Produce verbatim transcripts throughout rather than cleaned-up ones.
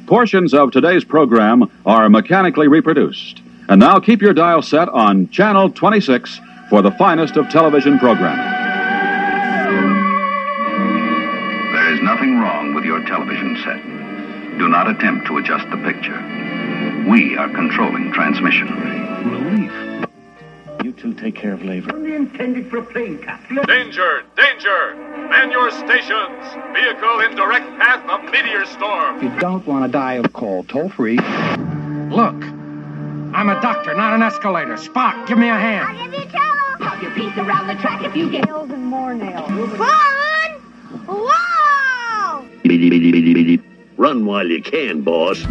portions of today's program are mechanically reproduced. And now keep your dial set on Channel twenty-six for the finest of television programming. There is nothing wrong with your television set. Do not attempt to adjust the picture. We are controlling transmission. Relief. You two take care of labor. Only intended for a plane, Captain. Danger! Danger! Man your stations! Vehicle in direct path of meteor storm. If you don't want to die of cold, toll free. Look, I'm a doctor, not an escalator. Spock, give me a hand. I'll give you trouble. Pop your piece around the track if you get nails and more nails. Fun! Wow! Run while you can, boss.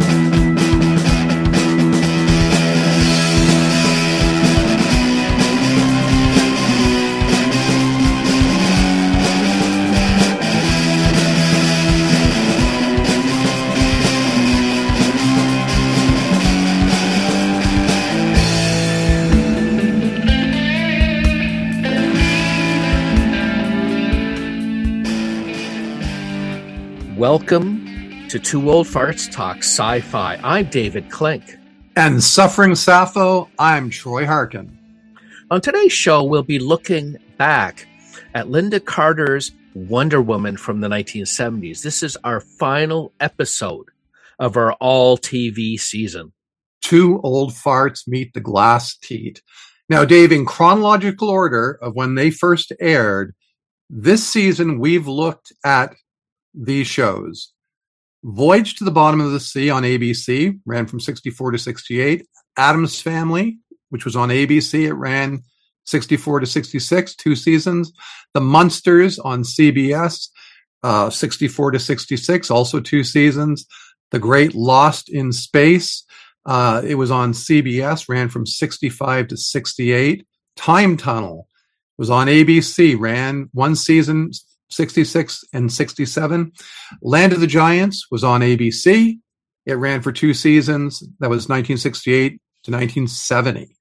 Welcome to Two Old Farts Talk Sci-Fi. I'm David Klink. And Suffering Sappho, I'm Troy Harkin. On today's show, we'll be looking back at Linda Carter's Wonder Woman from the nineteen seventies. This is our final episode of our all-T V season. Two Old Farts Meet the Glass Teat. Now, Dave, in chronological order of when they first aired, this season we've looked at these shows. Voyage to the Bottom of the Sea on A B C ran from sixty-four to sixty-eight. Addams Family, which was on A B C, it ran sixty-four to sixty-six, two seasons. The Munsters on C B S, uh, sixty-four to sixty-six, also two seasons. The Great Lost in Space, uh, it was on C B S, ran from sixty-five to sixty-eight. Time Tunnel was on A B C, ran one season, sixty-six and sixty-seven. Land of the Giants was on A B C. It ran for two seasons. That was nineteen sixty-eight to nineteen seventy.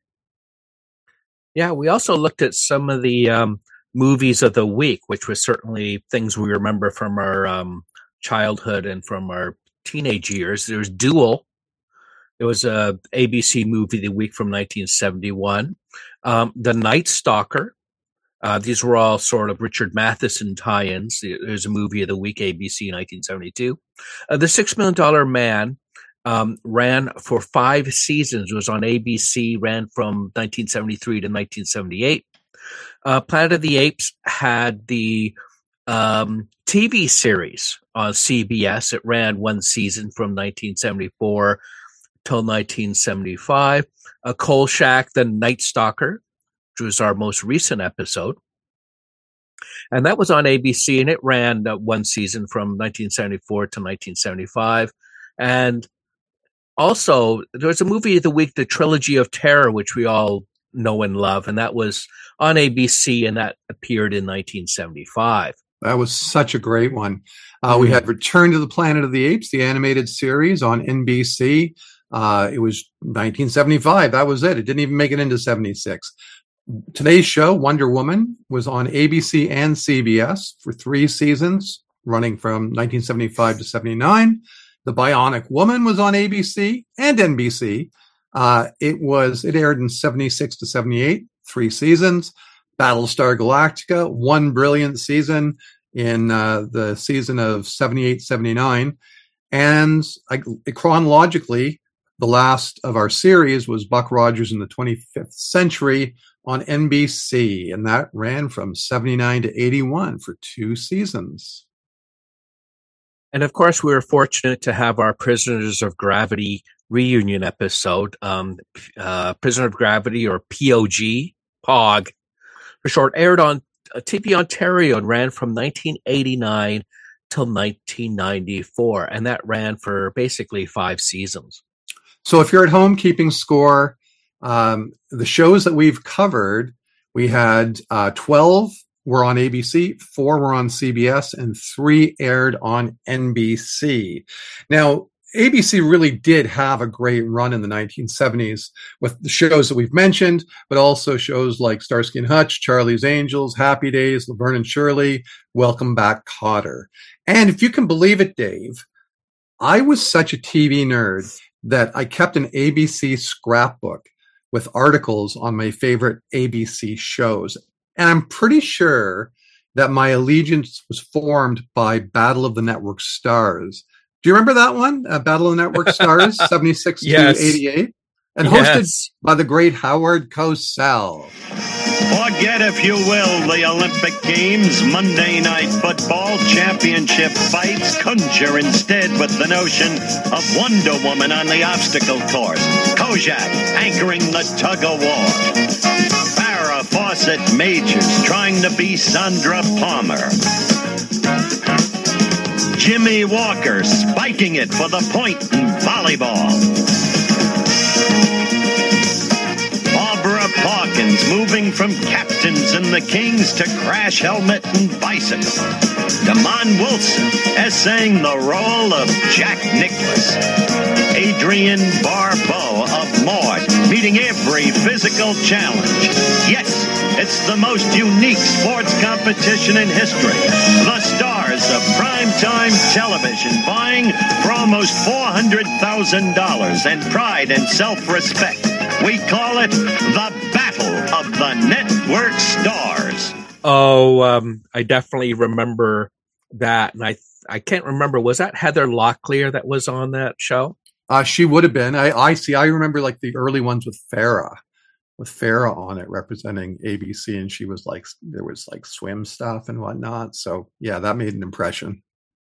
Yeah, we also looked at some of the um, movies of the week, which was certainly things we remember from our um, childhood and from our teenage years. There was Duel. It was a A B C movie of the week from nineteen seventy-one. Um, The Night Stalker. Uh, these were all sort of Richard Matheson tie-ins. There's a movie of the week, A B C, nineteen seventy-two. Uh, the Six Million Dollar Man um, ran for five seasons. It was on A B C, ran from nineteen seventy-three to nineteen seventy-eight. Uh, Planet of the Apes had the um, T V series on C B S. It ran one season from nineteen seventy-four till nineteen seventy-five. Uh, Kolchak, The Night Stalker, which was our most recent episode. And that was on A B C, and it ran uh, one season from nineteen seventy-four to nineteen seventy-five. And also, there was a movie of the week, The Trilogy of Terror, which we all know and love, and that was on A B C, and that appeared in nineteen seventy-five. That was such a great one. Uh, mm-hmm. We had Return to the Planet of the Apes, the animated series on N B C. Uh, it was nineteen seventy-five. That was it. It didn't even make it into seventy-six. Today's show, Wonder Woman, was on A B C and C B S for three seasons, running from nineteen seventy-five to seventy-nine. The Bionic Woman was on A B C and N B C. Uh, it was it aired in seventy-six to seventy-eight, three seasons. Battlestar Galactica, one brilliant season in uh, the season of seventy-eight seventy-nine. And I, chronologically, the last of our series was Buck Rogers in the twenty-fifth Century on N B C, and that ran from seventy-nine to eighty-one for two seasons. And of course, we were fortunate to have our Prisoners of Gravity reunion episode. Um, uh, Prisoner of Gravity, or P O G, P O G, for short, aired on uh, T V Ontario and ran from nineteen eighty-nine till nineteen ninety-four, and that ran for basically five seasons. So if you're at home keeping score, um, the shows that we've covered, we had uh, twelve were on A B C, four were on C B S, and three aired on N B C. Now, A B C really did have a great run in the nineteen seventies with the shows that we've mentioned, but also shows like Starsky and Hutch, Charlie's Angels, Happy Days, Laverne and Shirley, Welcome Back, Kotter. And if you can believe it, Dave, I was such a T V nerd that I kept an A B C scrapbook with articles on my favorite A B C shows. And I'm pretty sure that my allegiance was formed by Battle of the Network Stars. Do you remember that one? Uh, Battle of the Network Stars, seventy-six yes. to eighty-eight? And hosted yes. by the great Howard Cosell. Forget, if you will, the Olympic Games, Monday Night Football, championship fights. Conjure instead with the notion of Wonder Woman on the obstacle course. Kojak anchoring the tug-of-war. Farrah Fawcett Majors trying to be Sandra Palmer. Jimmy Walker spiking it for the point in volleyball. Barbara Parkins moving from captains and the Kings to crash helmet and bicycle. Damon Wilson essaying the role of Jack Nicklaus. Adrienne Barbeau of Maude meeting every physical challenge. Yes, it's the most unique sports competition in history. The stars of primetime television vying for almost four hundred thousand dollars and pride and self-respect. We call it the Battle of the Network Stars. Oh, um, I definitely remember that. And I I can't remember, was that Heather Locklear that was on that show? Uh, she would have been. I, I see. I remember like the early ones with Farrah, with Farrah on it representing A B C. And she was like, there was like swim stuff and whatnot. So yeah, that made an impression.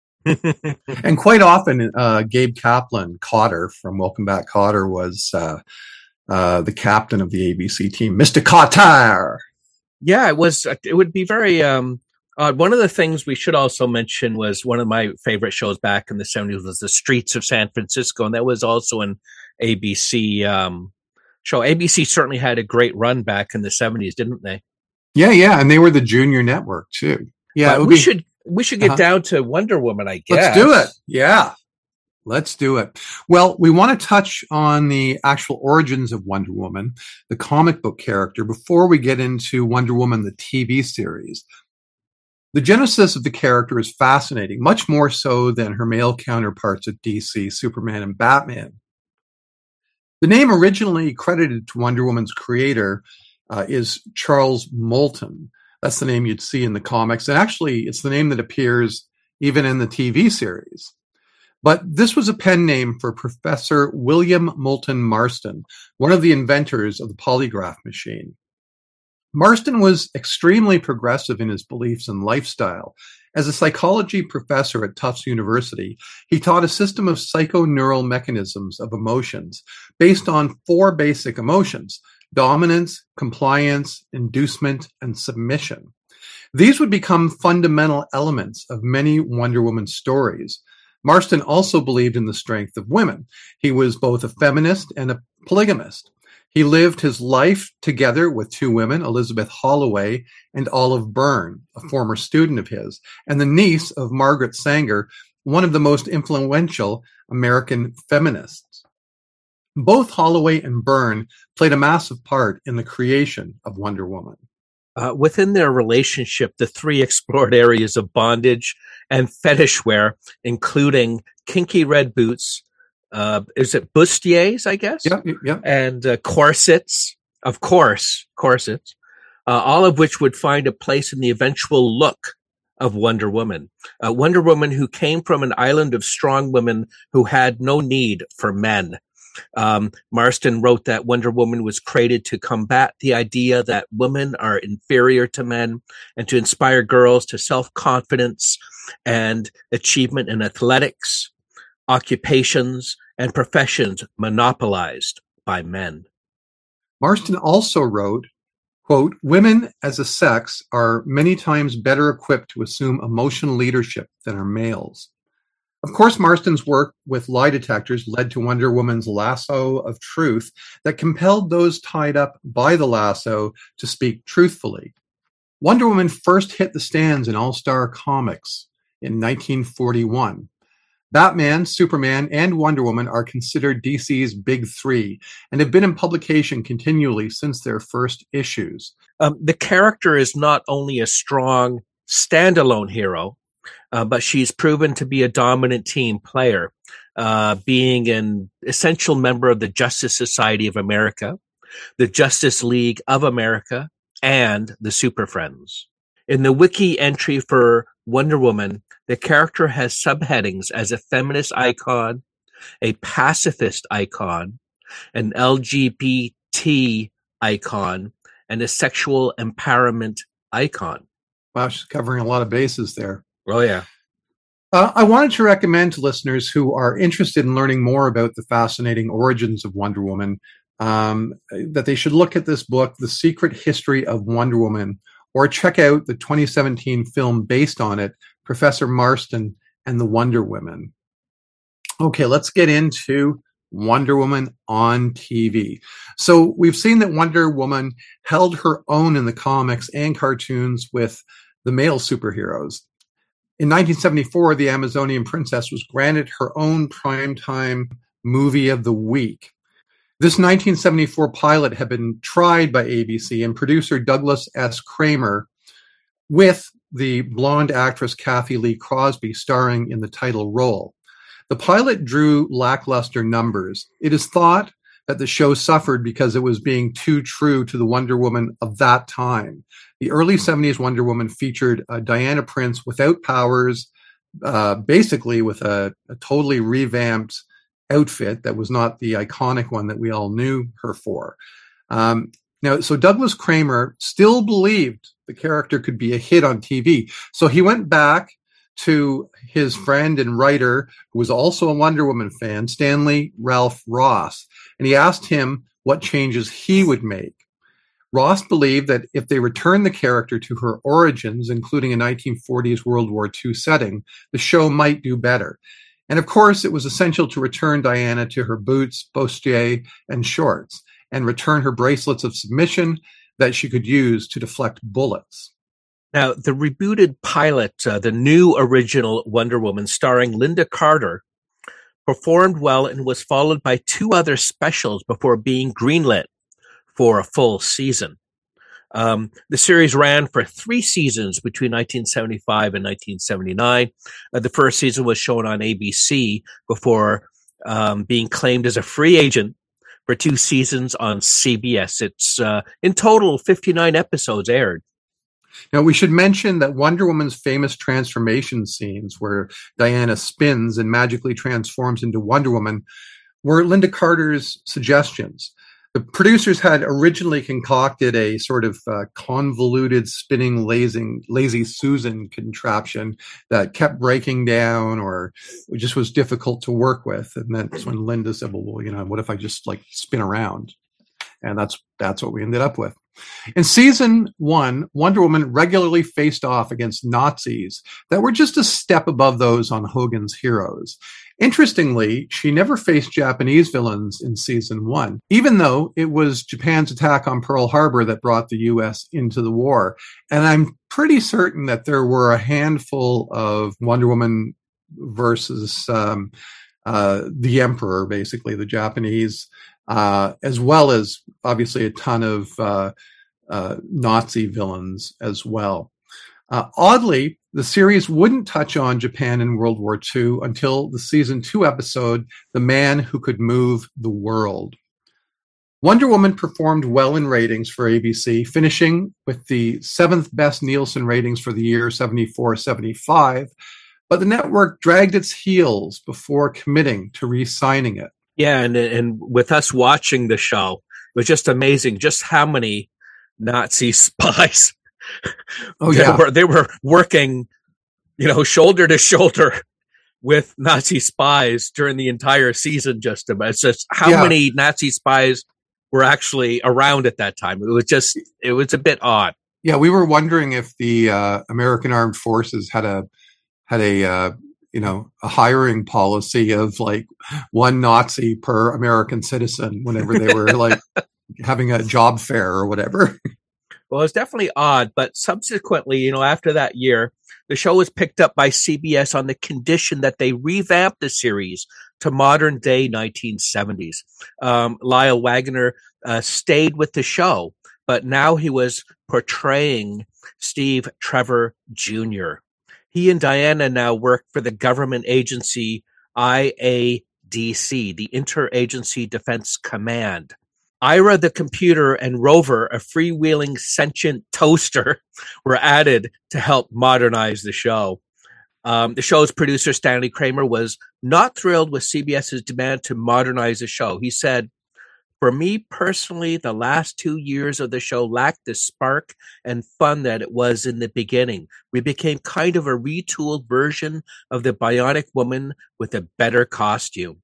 And quite often, uh, Gabe Kaplan, Cotter from Welcome Back Cotter, was uh, uh, the captain of the A B C team, Mister Cotter. Yeah, it was. It would be very um, odd. One of the things we should also mention was one of my favorite shows back in the seventies was The Streets of San Francisco, and that was also an A B C um, show. A B C certainly had a great run back in the seventies, didn't they? Yeah, yeah, and they were the junior network too. Yeah, we be... should we should get uh-huh. down to Wonder Woman, I guess. Let's do it. Yeah. Let's do it. Well, we want to touch on the actual origins of Wonder Woman, the comic book character, before we get into Wonder Woman, the T V series. The genesis of the character is fascinating, much more so than her male counterparts at D C, Superman and Batman. The name originally credited to Wonder Woman's creator uh, is Charles Moulton. That's the name you'd see in the comics. And actually, it's the name that appears even in the T V series. But this was a pen name for Professor William Moulton Marston, one of the inventors of the polygraph machine. Marston was extremely progressive in his beliefs and lifestyle. As a psychology professor at Tufts University, he taught a system of psychoneural mechanisms of emotions based on four basic emotions: dominance, compliance, inducement, and submission. These would become fundamental elements of many Wonder Woman stories. Marston also believed in the strength of women. He was both a feminist and a polygamist. He lived his life together with two women, Elizabeth Holloway and Olive Byrne, a former student of his, and the niece of Margaret Sanger, one of the most influential American feminists. Both Holloway and Byrne played a massive part in the creation of Wonder Woman. Uh, within their relationship, the three explored areas of bondage and fetish wear, including kinky red boots, uh, is it bustiers, I guess? Yeah, yeah. And uh, corsets, of course, corsets, uh, all of which would find a place in the eventual look of Wonder Woman. Uh, Wonder Woman who came from an island of strong women who had no need for men. Um, Marston wrote that Wonder Woman was created to combat the idea that women are inferior to men and to inspire girls to self-confidence and achievement in athletics, occupations, and professions monopolized by men. Marston also wrote, quote, "Women as a sex are many times better equipped to assume emotional leadership than are males." Of course, Marston's work with lie detectors led to Wonder Woman's lasso of truth that compelled those tied up by the lasso to speak truthfully. Wonder Woman first hit the stands in All-Star Comics in nineteen forty-one. Batman, Superman, and Wonder Woman are considered D C's big three and have been in publication continually since their first issues. Um, the character is not only a strong standalone hero, uh, but she's proven to be a dominant team player, uh, being an essential member of the Justice Society of America, the Justice League of America, and the Super Friends. In the wiki entry for Wonder Woman, the character has subheadings as a feminist icon, a pacifist icon, an L G B T icon, and a sexual empowerment icon. Wow, she's covering a lot of bases there. Oh, yeah. Uh, I wanted to recommend to listeners who are interested in learning more about the fascinating origins of Wonder Woman um, that they should look at this book, The Secret History of Wonder Woman, or check out the twenty seventeen film based on it, Professor Marston and the Wonder Women. Okay, let's get into Wonder Woman on T V. So we've seen that Wonder Woman held her own in the comics and cartoons with the male superheroes. In nineteen seventy-four, the Amazonian princess was granted her own primetime movie of the week. This nineteen seventy-four pilot had been tried by A B C and producer Douglas S. Kramer with the blonde actress Kathy Lee Crosby starring in the title role. The pilot drew lackluster numbers. It is thought that the show suffered because it was being too true to the Wonder Woman of that time. The early seventies Wonder Woman featured uh, Diana Prince without powers, uh, basically with a, a totally revamped outfit that was not the iconic one that we all knew her for. Um, now, so Douglas Kramer still believed the character could be a hit on T V. So he went back to his friend and writer, who was also a Wonder Woman fan, Stanley Ralph Ross, and he asked him what changes he would make. Ross believed that if they returned the character to her origins, including a nineteen forties World War Two setting, the show might do better. And of course, it was essential to return Diana to her boots, bustier, and shorts, and return her bracelets of submission that she could use to deflect bullets. Now, the rebooted pilot, uh, the new original Wonder Woman, starring Linda Carter, performed well and was followed by two other specials before being greenlit for a full season. Um, the series ran for three seasons between nineteen seventy-five and nineteen seventy-nine. Uh, the first season was shown on A B C before um, being claimed as a free agent for two seasons on C B S. It's uh, in total fifty-nine episodes aired. Now, we should mention that Wonder Woman's famous transformation scenes where Diana spins and magically transforms into Wonder Woman were Linda Carter's suggestions. The producers had originally concocted a sort of uh, convoluted spinning lazy, lazy Susan contraption that kept breaking down or it just was difficult to work with. And that's when Linda said, well, well, you know, what if I just like spin around? And that's that's what we ended up with. In season one, Wonder Woman regularly faced off against Nazis that were just a step above those on Hogan's Heroes. Interestingly, she never faced Japanese villains in season one, even though it was Japan's attack on Pearl Harbor that brought the U S into the war. And I'm pretty certain that there were a handful of Wonder Woman versus um, uh, the Emperor, basically, the Japanese, uh, as well as obviously a ton of uh, uh, Nazi villains as well. Uh, oddly, the series wouldn't touch on Japan in World War Two until the season two episode, The Man Who Could Move the World. Wonder Woman performed well in ratings for A B C, finishing with the seventh best Nielsen ratings for the year seventy-four seventy-five, but the network dragged its heels before committing to re-signing it. Yeah, and and with us watching the show, it was just amazing just how many Nazi spies Oh they yeah, were they were working, you know, shoulder to shoulder with Nazi spies during the entire season. Just about, it's just how Yeah. many Nazi spies were actually around at that time. It was just, it was a bit odd. yeah. We were wondering if the uh, American Armed Forces had a had a uh, you know a hiring policy of like one Nazi per American citizen whenever they were like having a job fair or whatever. Well, it's definitely odd, but subsequently, you know, after that year, the show was picked up by C B S on the condition that they revamped the series to modern day nineteen seventies. Um, Lyle Wagner uh, stayed with the show, but now he was portraying Steve Trevor Junior He and Diana now work for the government agency I A D C, the Interagency Defense Command. Ira the computer and Rover, a freewheeling sentient toaster, were added to help modernize the show. Um, the show's producer, Stanley Kramer, was not thrilled with CBS's demand to modernize the show. He said, "For me personally, the last two years of the show lacked the spark and fun that it was in the beginning. We became kind of a retooled version of the Bionic Woman with a better costume."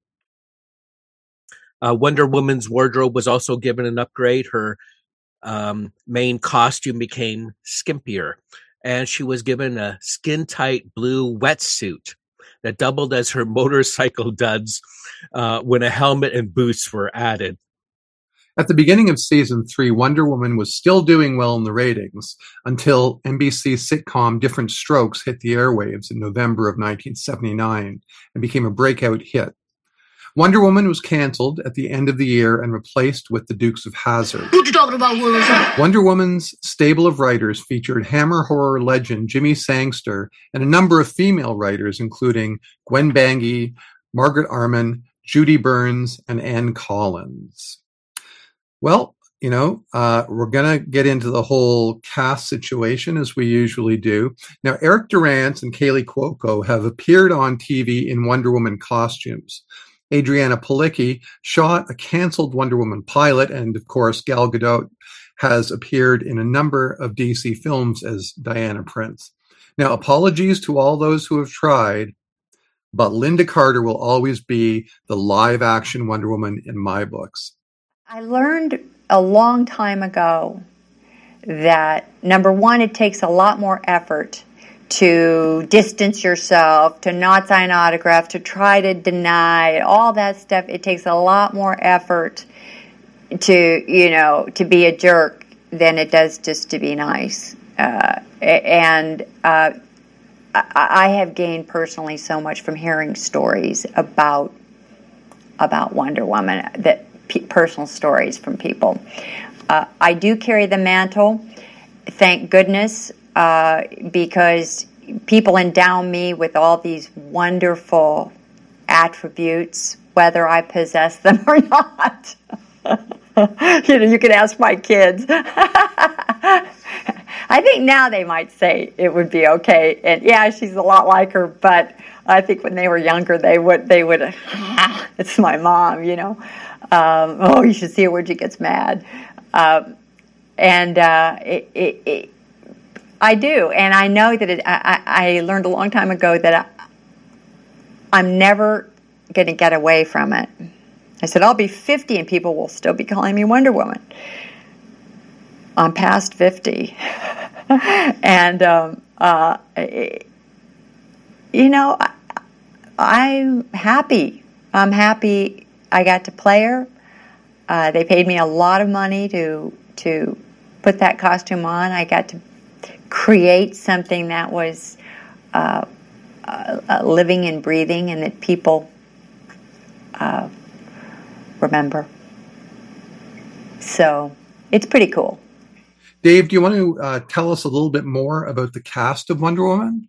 Uh, Wonder Woman's wardrobe was also given an upgrade. Her um, main costume became skimpier, and she was given a skin-tight blue wetsuit that doubled as her motorcycle duds uh, when a helmet and boots were added. At the beginning of season three, Wonder Woman was still doing well in the ratings until N B C's sitcom Different Strokes hit the airwaves in November of nineteen seventy-nine and became a breakout hit. Wonder Woman was canceled at the end of the year and replaced with The Dukes of Hazzard. What you talking about, Willis? Wonder Woman's stable of writers featured Hammer horror legend Jimmy Sangster and a number of female writers, including Gwen Bangy, Margaret Arman, Judy Burns, and Ann Collins. Well, you know, uh, we're going to get into the whole cast situation as we usually do. Now, Eric Durance and Kaylee Cuoco have appeared on T V in Wonder Woman costumes. Adriana Palicki shot a canceled Wonder Woman pilot, and of course, Gal Gadot has appeared in a number of D C films as Diana Prince. Now, apologies to all those who have tried, but Linda Carter will always be the live-action Wonder Woman in my books. I learned a long time ago that, number one, it takes a lot more effort to distance yourself, to not sign autographs, to try to deny all that stuff. It takes a lot more effort to, you know, to be a jerk than it does just to be nice. Uh, and uh, I have gained personally so much from hearing stories about about Wonder Woman, that personal stories from people. Uh, I do carry the mantle, thank goodness, uh, because people endow me with all these wonderful attributes, whether I possess them or not. You know, you can ask my kids. I think now they might say it would be okay, and yeah, she's a lot like her, but I think when they were younger, they would, they would, it's my mom, you know. Um, oh, you should see her when she gets mad. Um, and uh, it, it, it, I do, and I know that it, I, I learned a long time ago that I, I'm never going to get away from it. I said, I'll be fifty and people will still be calling me Wonder Woman. I'm past fifty. and, um, uh, it, you know, I, I'm happy. I'm happy I got to play her. Uh, they paid me a lot of money to to put that costume on. I got to create something that was uh, uh, living and breathing, and that people uh, remember. So it's pretty cool. Dave, do you want to uh, tell us a little bit more about the cast of Wonder Woman?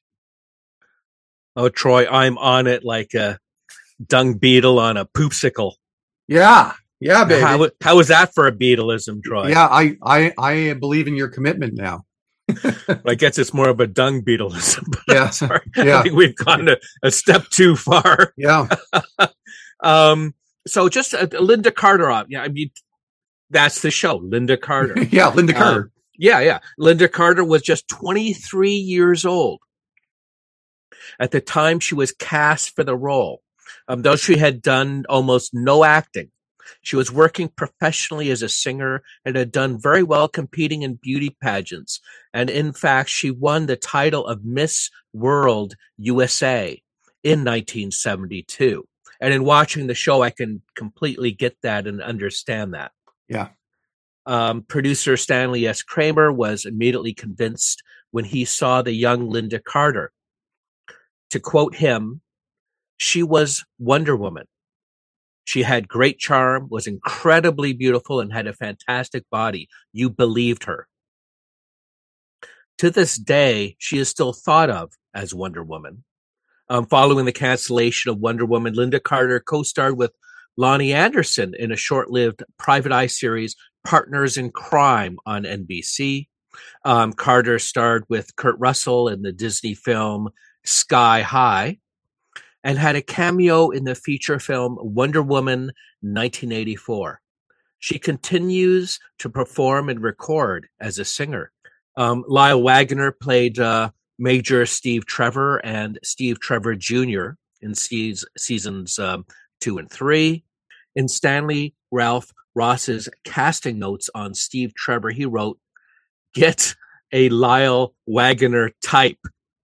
Oh, Troy, I'm on it like a dung beetle on a poopsicle. Yeah, yeah, baby. How, how was that for a beetleism, Troy? Yeah, I, I, I believe in your commitment now. I guess it's more of a dung beetleism. Yeah, sorry. yeah. I think we've gone a, a step too far. Yeah. um. So just uh, Linda Carter off. Yeah, I mean, that's the show, Linda Carter. yeah, Linda Carter. Um, yeah, yeah. Linda Carter was just twenty-three years old at the time she was cast for the role. Um, though she had done almost no acting, she was working professionally as a singer and had done very well competing in beauty pageants. And in fact, she won the title of Miss World U S A in nineteen seventy-two. And in watching the show, I can completely get that and understand that. Yeah. Um, producer Stanley S. Kramer was immediately convinced when he saw the young Linda Carter. To quote him, she was Wonder Woman. She had great charm, was incredibly beautiful, and had a fantastic body. You believed her. To this day, she is still thought of as Wonder Woman. Um, following the cancellation of Wonder Woman, Linda Carter co-starred with Lonnie Anderson in a short-lived private eye series, Partners in Crime, on N B C. Um, Carter starred with Kurt Russell in the Disney film Sky High and had a cameo in the feature film Wonder Woman nineteen eighty-four. She continues to perform and record as a singer. Um, Lyle Waggoner played uh, Major Steve Trevor and Steve Trevor Junior in seas- seasons um, two and three. In Stanley Ralph Ross's casting notes on Steve Trevor, he wrote, "Get a Lyle Waggoner type,"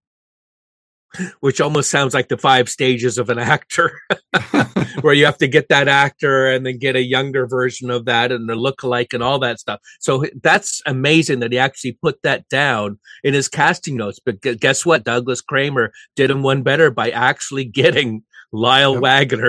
which almost sounds like the five stages of an actor, where you have to get that actor and then get a younger version of that and the lookalike and all that stuff. So that's amazing that he actually put that down in his casting notes. But guess what? Douglas Kramer did him one better by actually getting Lyle yep. Waggoner.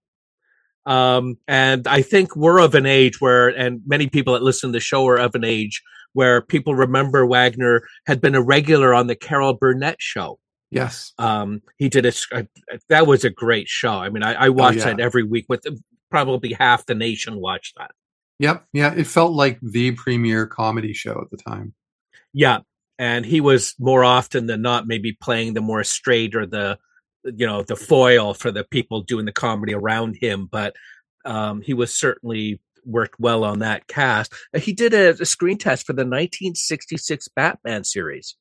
Um, and I think we're of an age where, and many people that listen to the show are of an age where people remember Wagner had been a regular on the Carol Burnett show. Yes. Um, he did a, a, that was a great show. I mean, I, I watched oh, yeah. that every week with probably half the nation watched that. Yep. Yeah. It felt like the premier comedy show at the time. Yeah. And he was more often than not maybe playing the more straight or the, you know, the foil for the people doing the comedy around him. But um, he was certainly worked well on that cast. He did a, a screen test for the nineteen sixty-six Batman series.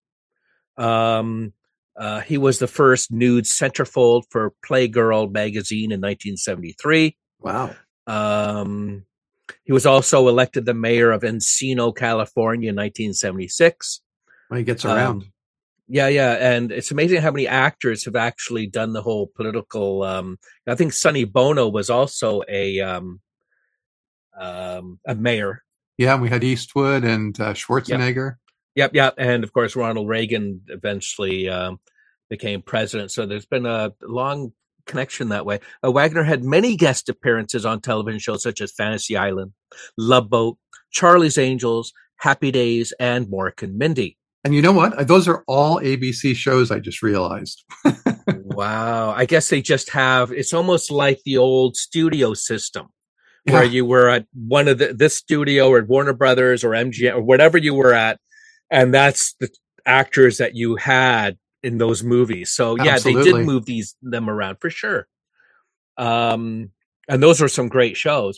Um, uh, he was the first nude centerfold for Playgirl magazine in nineteen seventy-three. Wow. Um, he was also elected the mayor of Encino, California in nineteen seventy-six. Well, he gets around. Um, Yeah, yeah, and it's amazing how many actors have actually done the whole political. Um, I think Sonny Bono was also a um, um, a mayor. Yeah, we had Eastwood and uh, Schwarzenegger. Yep, yep, and of course Ronald Reagan eventually um, became president. So there's been a long connection that way. Uh, Wagner had many guest appearances on television shows such as Fantasy Island, Love Boat, Charlie's Angels, Happy Days, and Mork and Mindy. And you know what? Those are all A B C shows, I just realized. Wow. I guess they just have, it's almost like the old studio system where yeah. you were at one of the, this studio or Warner Brothers or M G M or whatever you were at. And that's the actors that you had in those movies. So yeah, Absolutely. They did move these, them around for sure. Um, and those were some great shows.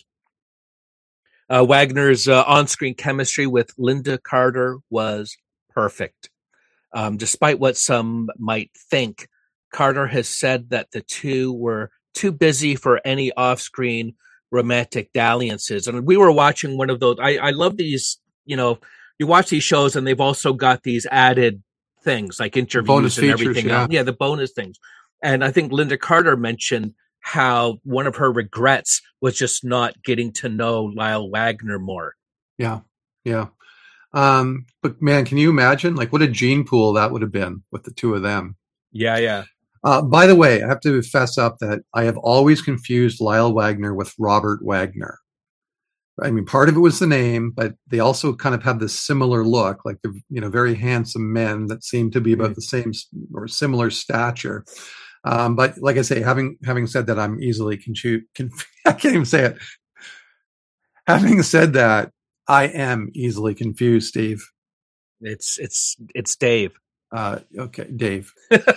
Uh, Wagner's uh, on-screen chemistry with Linda Carter was perfect. Um, despite what some might think, Carter has said that the two were too busy for any off-screen romantic dalliances. And we were watching one of those. I, I love these, you know, you watch these shows and they've also got these added things like interviews bonus and features, everything. Yeah. yeah, the bonus things. And I think Linda Carter mentioned how one of her regrets was just not getting to know Lyle Wagner more. Yeah, yeah. Um, but man, can you imagine like what a gene pool that would have been with the two of them? Yeah, yeah. Uh, by the way, I have to fess up that I have always confused Lyle Wagner with Robert Wagner. I mean, part of it was the name, but they also kind of have this similar look, like the you know very handsome men that seem to be about mm-hmm. the same or similar stature. Um, but like I say, having having said that, I'm easily confused. Conf- I can't even say it. Having said that, I am easily confused, Steve. It's it's it's Dave. Uh, okay, Dave.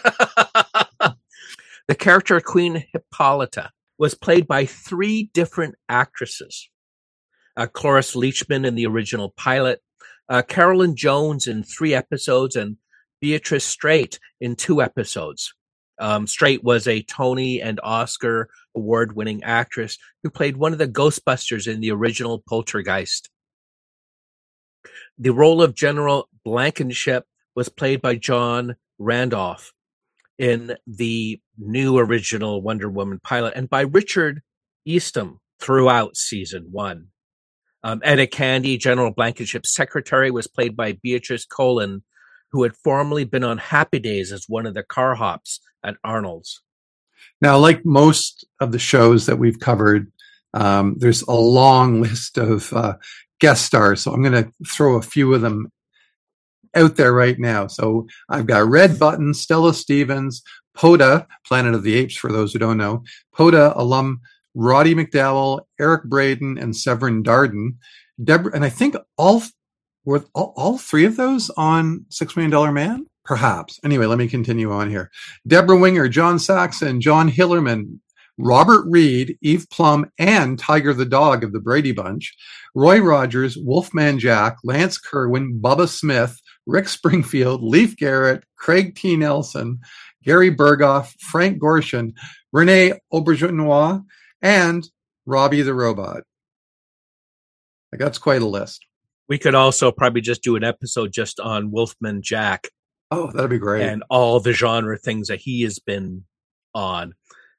The character Queen Hippolyta was played by three different actresses. Uh, Cloris Leachman in the original pilot, uh, Carolyn Jones in three episodes, and Beatrice Straight in two episodes. Um, Straight was a Tony and Oscar award-winning actress who played one of the Ghostbusters in the original Poltergeist. The role of General Blankenship was played by John Randolph in the new original Wonder Woman pilot and by Richard Eastham throughout season one. Um, Etta Candy, General Blankenship's secretary, was played by Beatrice Colin, who had formerly been on Happy Days as one of the car hops at Arnold's. Now, like most of the shows that we've covered, um, there's a long list of uh, guest stars, so I'm going to throw a few of them out there right now. So I've got Red Button, Stella Stevens, POTA, Planet of the Apes for those who don't know, POTA alum Roddy McDowell, Eric Braeden, and Severin Darden. Deborah, and I think all were all, all three of those on Six Million Dollar Man? Perhaps. Anyway, let me continue on here. Deborah Winger, John Saxon, John Hillerman, Robert Reed, Eve Plum, and Tiger the Dog of the Brady Bunch, Roy Rogers, Wolfman Jack, Lance Kerwin, Bubba Smith, Rick Springfield, Leif Garrett, Craig T. Nelson, Gary Berghoff, Frank Gorshin, Rene Auberjonois, and Robbie the Robot. Like, that's quite a list. We could also probably just do an episode just on Wolfman Jack. Oh, that'd be great. And all the genre things that he has been on.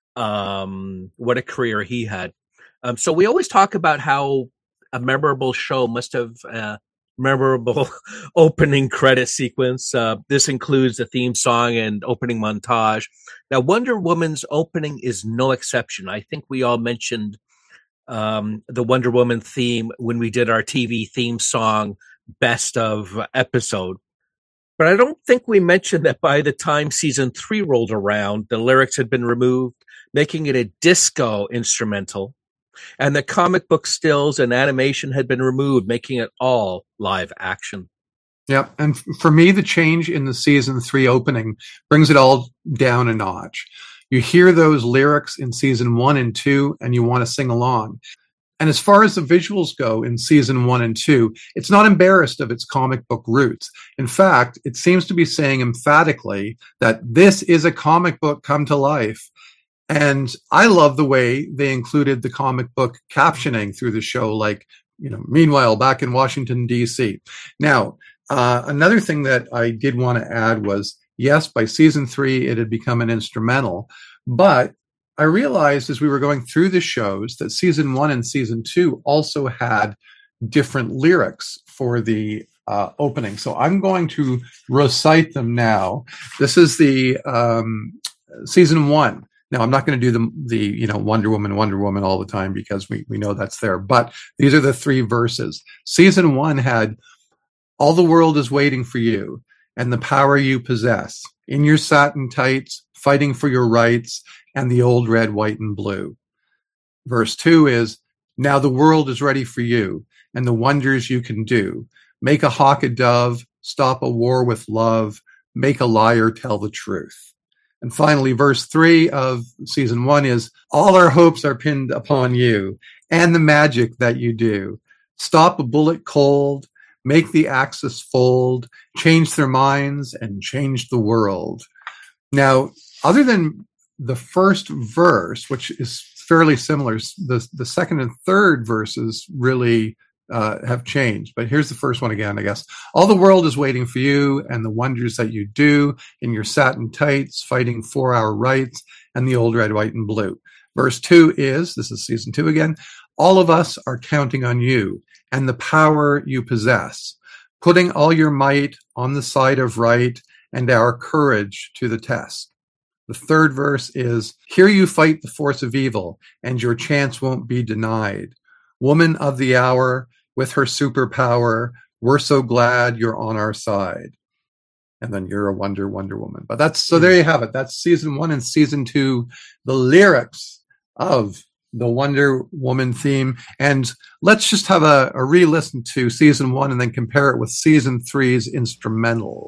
Um, what a career he had. Um, so we always talk about how a memorable show must have a memorable opening credit sequence. Uh, this includes the theme song and opening montage. Now, Wonder Woman's opening is no exception. I think we all mentioned um, the Wonder Woman theme when we did our T V theme song best of episode. But I don't think we mentioned that by the time season three rolled around, the lyrics had been removed, making it a disco instrumental. And the comic book stills and animation had been removed, making it all live action. Yeah, and for me, the change in the season three opening brings it all down a notch. You hear those lyrics in season one and two, and you want to sing along. And as far as the visuals go in season one and two, it's not embarrassed of its comic book roots. In fact, it seems to be saying emphatically that this is a comic book come to life. And I love the way they included the comic book captioning through the show, like, you know, meanwhile, back in Washington, D C. Now, uh, another thing that I did want to add was, yes, by season three, it had become an instrumental, but I realized as we were going through the shows that season one and season two also had different lyrics for the uh, opening. So I'm going to recite them now. This is the um, season one. Now, I'm not going to do the, the, you know, Wonder Woman, Wonder Woman all the time because we, we know that's there. But these are the three verses. Season one had, all the world is waiting for you and the power you possess. In your satin tights, fighting for your rights, and the old red, white, and blue. Verse two is, now the world is ready for you and the wonders you can do. Make a hawk a dove, stop a war with love, make a liar tell the truth. And finally, verse three of season one is, all our hopes are pinned upon you and the magic that you do. Stop a bullet cold, make the axis fold, change their minds, and change the world. Now, other than the first verse, which is fairly similar, the, the second and third verses really uh, have changed. But here's the first one again, I guess. All the world is waiting for you and the wonders that you do in your satin tights, fighting for our rights, and the old red, white, and blue. Verse two is, this is season two again, all of us are counting on you and the power you possess, putting all your might on the side of right and our courage to the test. The third verse is, here you fight the force of evil, and your chance won't be denied. Woman of the hour, with her superpower, we're so glad you're on our side. And then you're a wonder, Wonder Woman. But that's, so there you have it. That's season one and season two, the lyrics of the Wonder Woman theme. And let's just have a, a re-listen to season one and then compare it with season three's instrumental.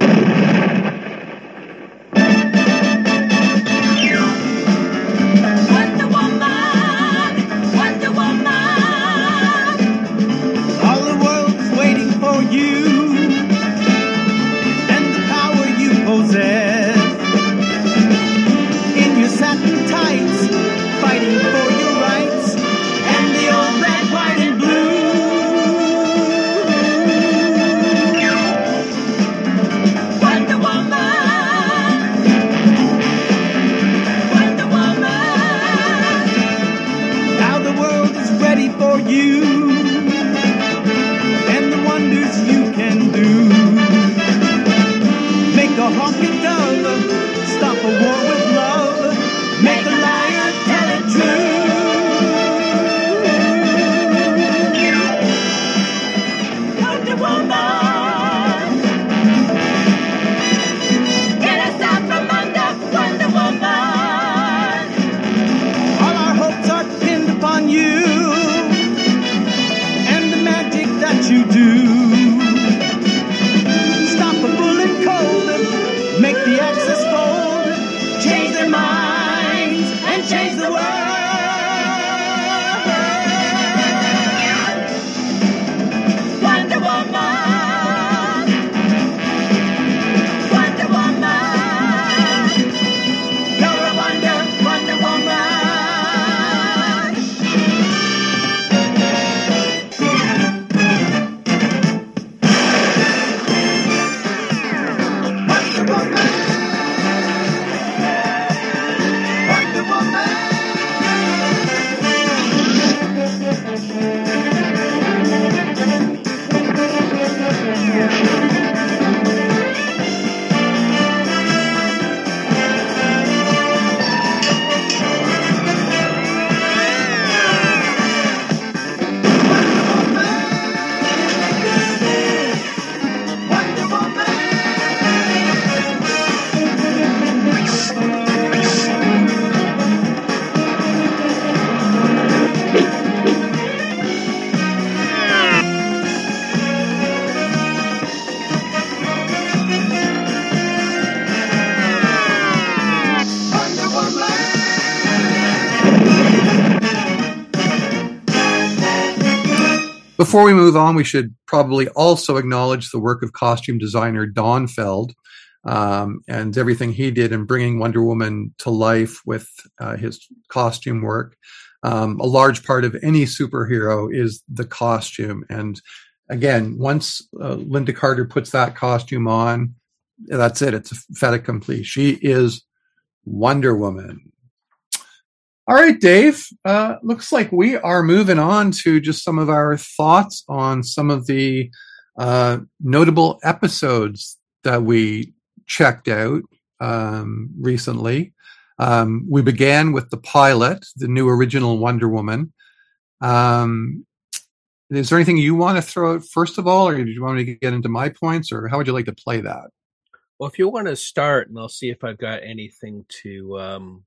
Before we move on, we should probably also acknowledge the work of costume designer Don Feld um, and everything he did in bringing Wonder Woman to life with uh, his costume work. Um, a large part of any superhero is the costume. And again, once uh, Linda Carter puts that costume on, that's it. It's a fait accompli. She is Wonder Woman. All right, Dave, uh, looks like we are moving on to just some of our thoughts on some of the uh, notable episodes that we checked out um, recently. Um, we began with the pilot, the new original Wonder Woman. Um, is there anything you want to throw out first of all, or do you want me to get into my points, or how would you like to play that? Well, if you want to start, and I'll see if I've got anything to um,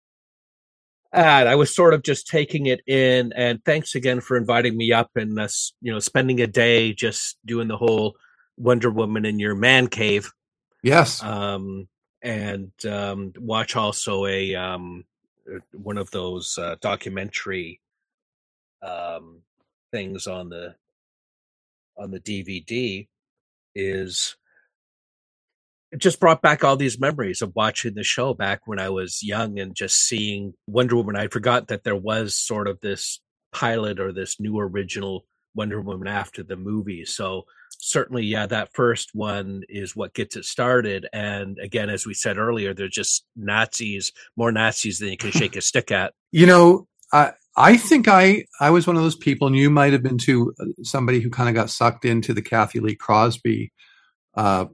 add. I was sort of just taking it in, and thanks again for inviting me up and uh, you know, spending a day just doing the whole Wonder Woman in your man cave. Yes. Um, and um, watch also a um, one of those uh, documentary um, things on the on the D V D. Is it just brought back all these memories of watching the show back when I was young and just seeing Wonder Woman. I forgot that there was sort of this pilot or this new original Wonder Woman after the movie. So certainly, yeah, that first one is what gets it started. And again, as we said earlier, they're just Nazis, more Nazis than you can shake a stick at. You know, I I think I, I was one of those people, and you might have been too, somebody who kind of got sucked into the Kathy Lee Crosby uh,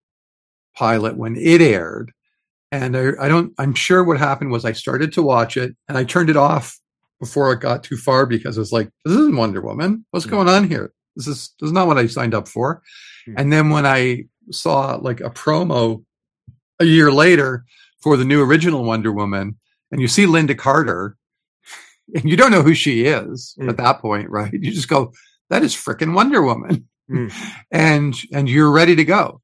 pilot when it aired. And I, I don't, I'm sure what happened was I started to watch it and I turned it off before it got too far because I was like, this isn't Wonder Woman. What's going on here? This is, this is not what I signed up for. Mm-hmm. And then when I saw like a promo a year later for the new original Wonder Woman, and you see Linda Carter, and you don't know who she is mm. at that point, right? You just go, that is frickin' Wonder Woman. Mm. and, and you're ready to go.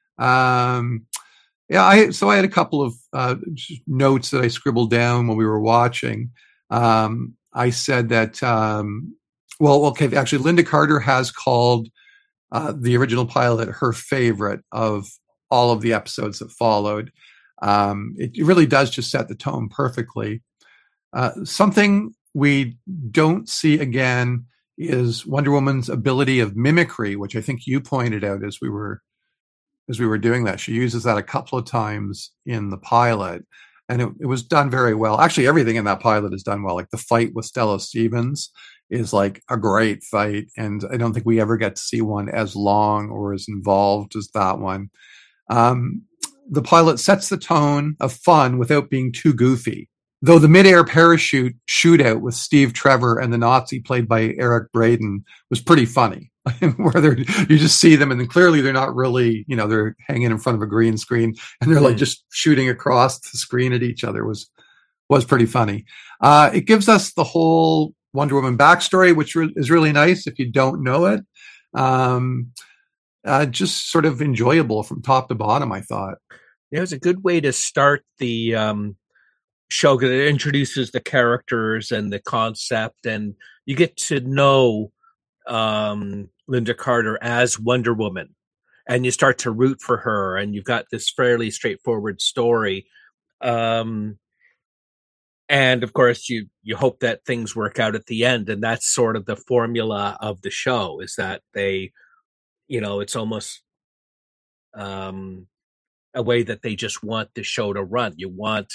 Um, yeah, I, so I had a couple of, uh, notes that I scribbled down when we were watching. Um, I said that, um, well, okay, actually Linda Carter has called, uh, the original pilot her favorite of all of the episodes that followed. Um, it really does just set the tone perfectly. Uh, something we don't see again is Wonder Woman's ability of mimicry, which I think you pointed out as we were as we were doing that. She uses that a couple of times in the pilot, and it, it was done very well. Actually, everything in that pilot is done well. Like the fight with Stella Stevens is like a great fight, and I don't think we ever get to see one as long or as involved as that one. Um, the pilot sets the tone of fun without being too goofy. Though the mid-air parachute shootout with Steve Trevor and the Nazi played by Eric Braeden was pretty funny, where you just see them and then clearly they're not really, you know, they're hanging in front of a green screen and they're like just shooting across the screen at each other was was pretty funny. Uh, it gives us the whole Wonder Woman backstory, which re- is really nice if you don't know it. Um, uh, just sort of enjoyable from top to bottom, I thought. Yeah, it was a good way to start the um show because it introduces the characters and the concept, and you get to know um, Linda Carter as Wonder Woman, and you start to root for her, and you've got this fairly straightforward story. Um, and of course, you you hope that things work out at the end, and that's sort of the formula of the show. Is that they, you know, it's almost um, a way that they just want the show to run. You want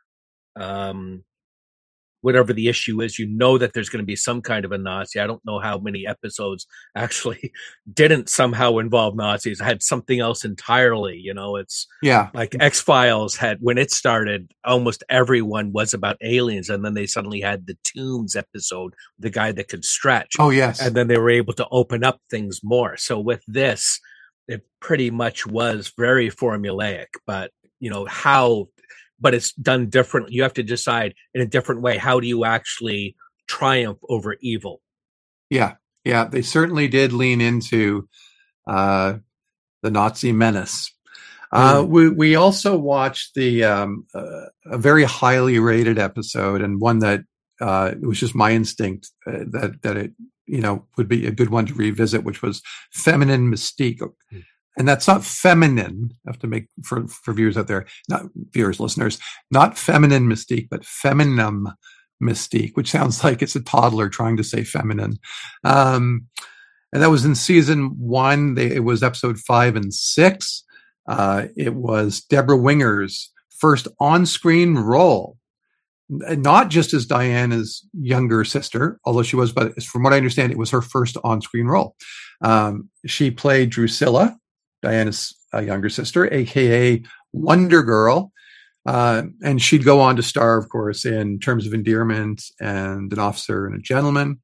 Um, whatever the issue is, you know that there's going to be some kind of a Nazi. I don't know how many episodes actually didn't somehow involve Nazis. I had something else entirely, you know, it's yeah, like X-Files had, when it started, almost everyone was about aliens. And then they suddenly had the Tombs episode, the guy that could stretch. Oh, yes. And then they were able to open up things more. So with this, it pretty much was very formulaic, but you know, how, but it's done differently. You have to decide in a different way. How do you actually triumph over evil? Yeah. Yeah. They certainly did lean into uh, the Nazi menace. Uh, mm. we, we also watched the, um, uh, a very highly rated episode, and one that, uh, it was just my instinct uh, that, that it you know, would be a good one to revisit, which was Feminine Mystique. Mm. And that's not feminine. I have to make for, for viewers out there, not viewers, listeners, not feminine mystique, but feminine mystique, which sounds like it's a toddler trying to say feminine. Um, and that was in season one. They, it was episode five and six. Uh, it was Deborah Winger's first on-screen role, not just as Diana's younger sister, although she was, but from what I understand, it was her first on-screen role. Um, she played Drusilla, Diana's uh, younger sister, a k a. Wonder Girl. Uh, and she'd go on to star, of course, in Terms of Endearment and An Officer and a Gentleman.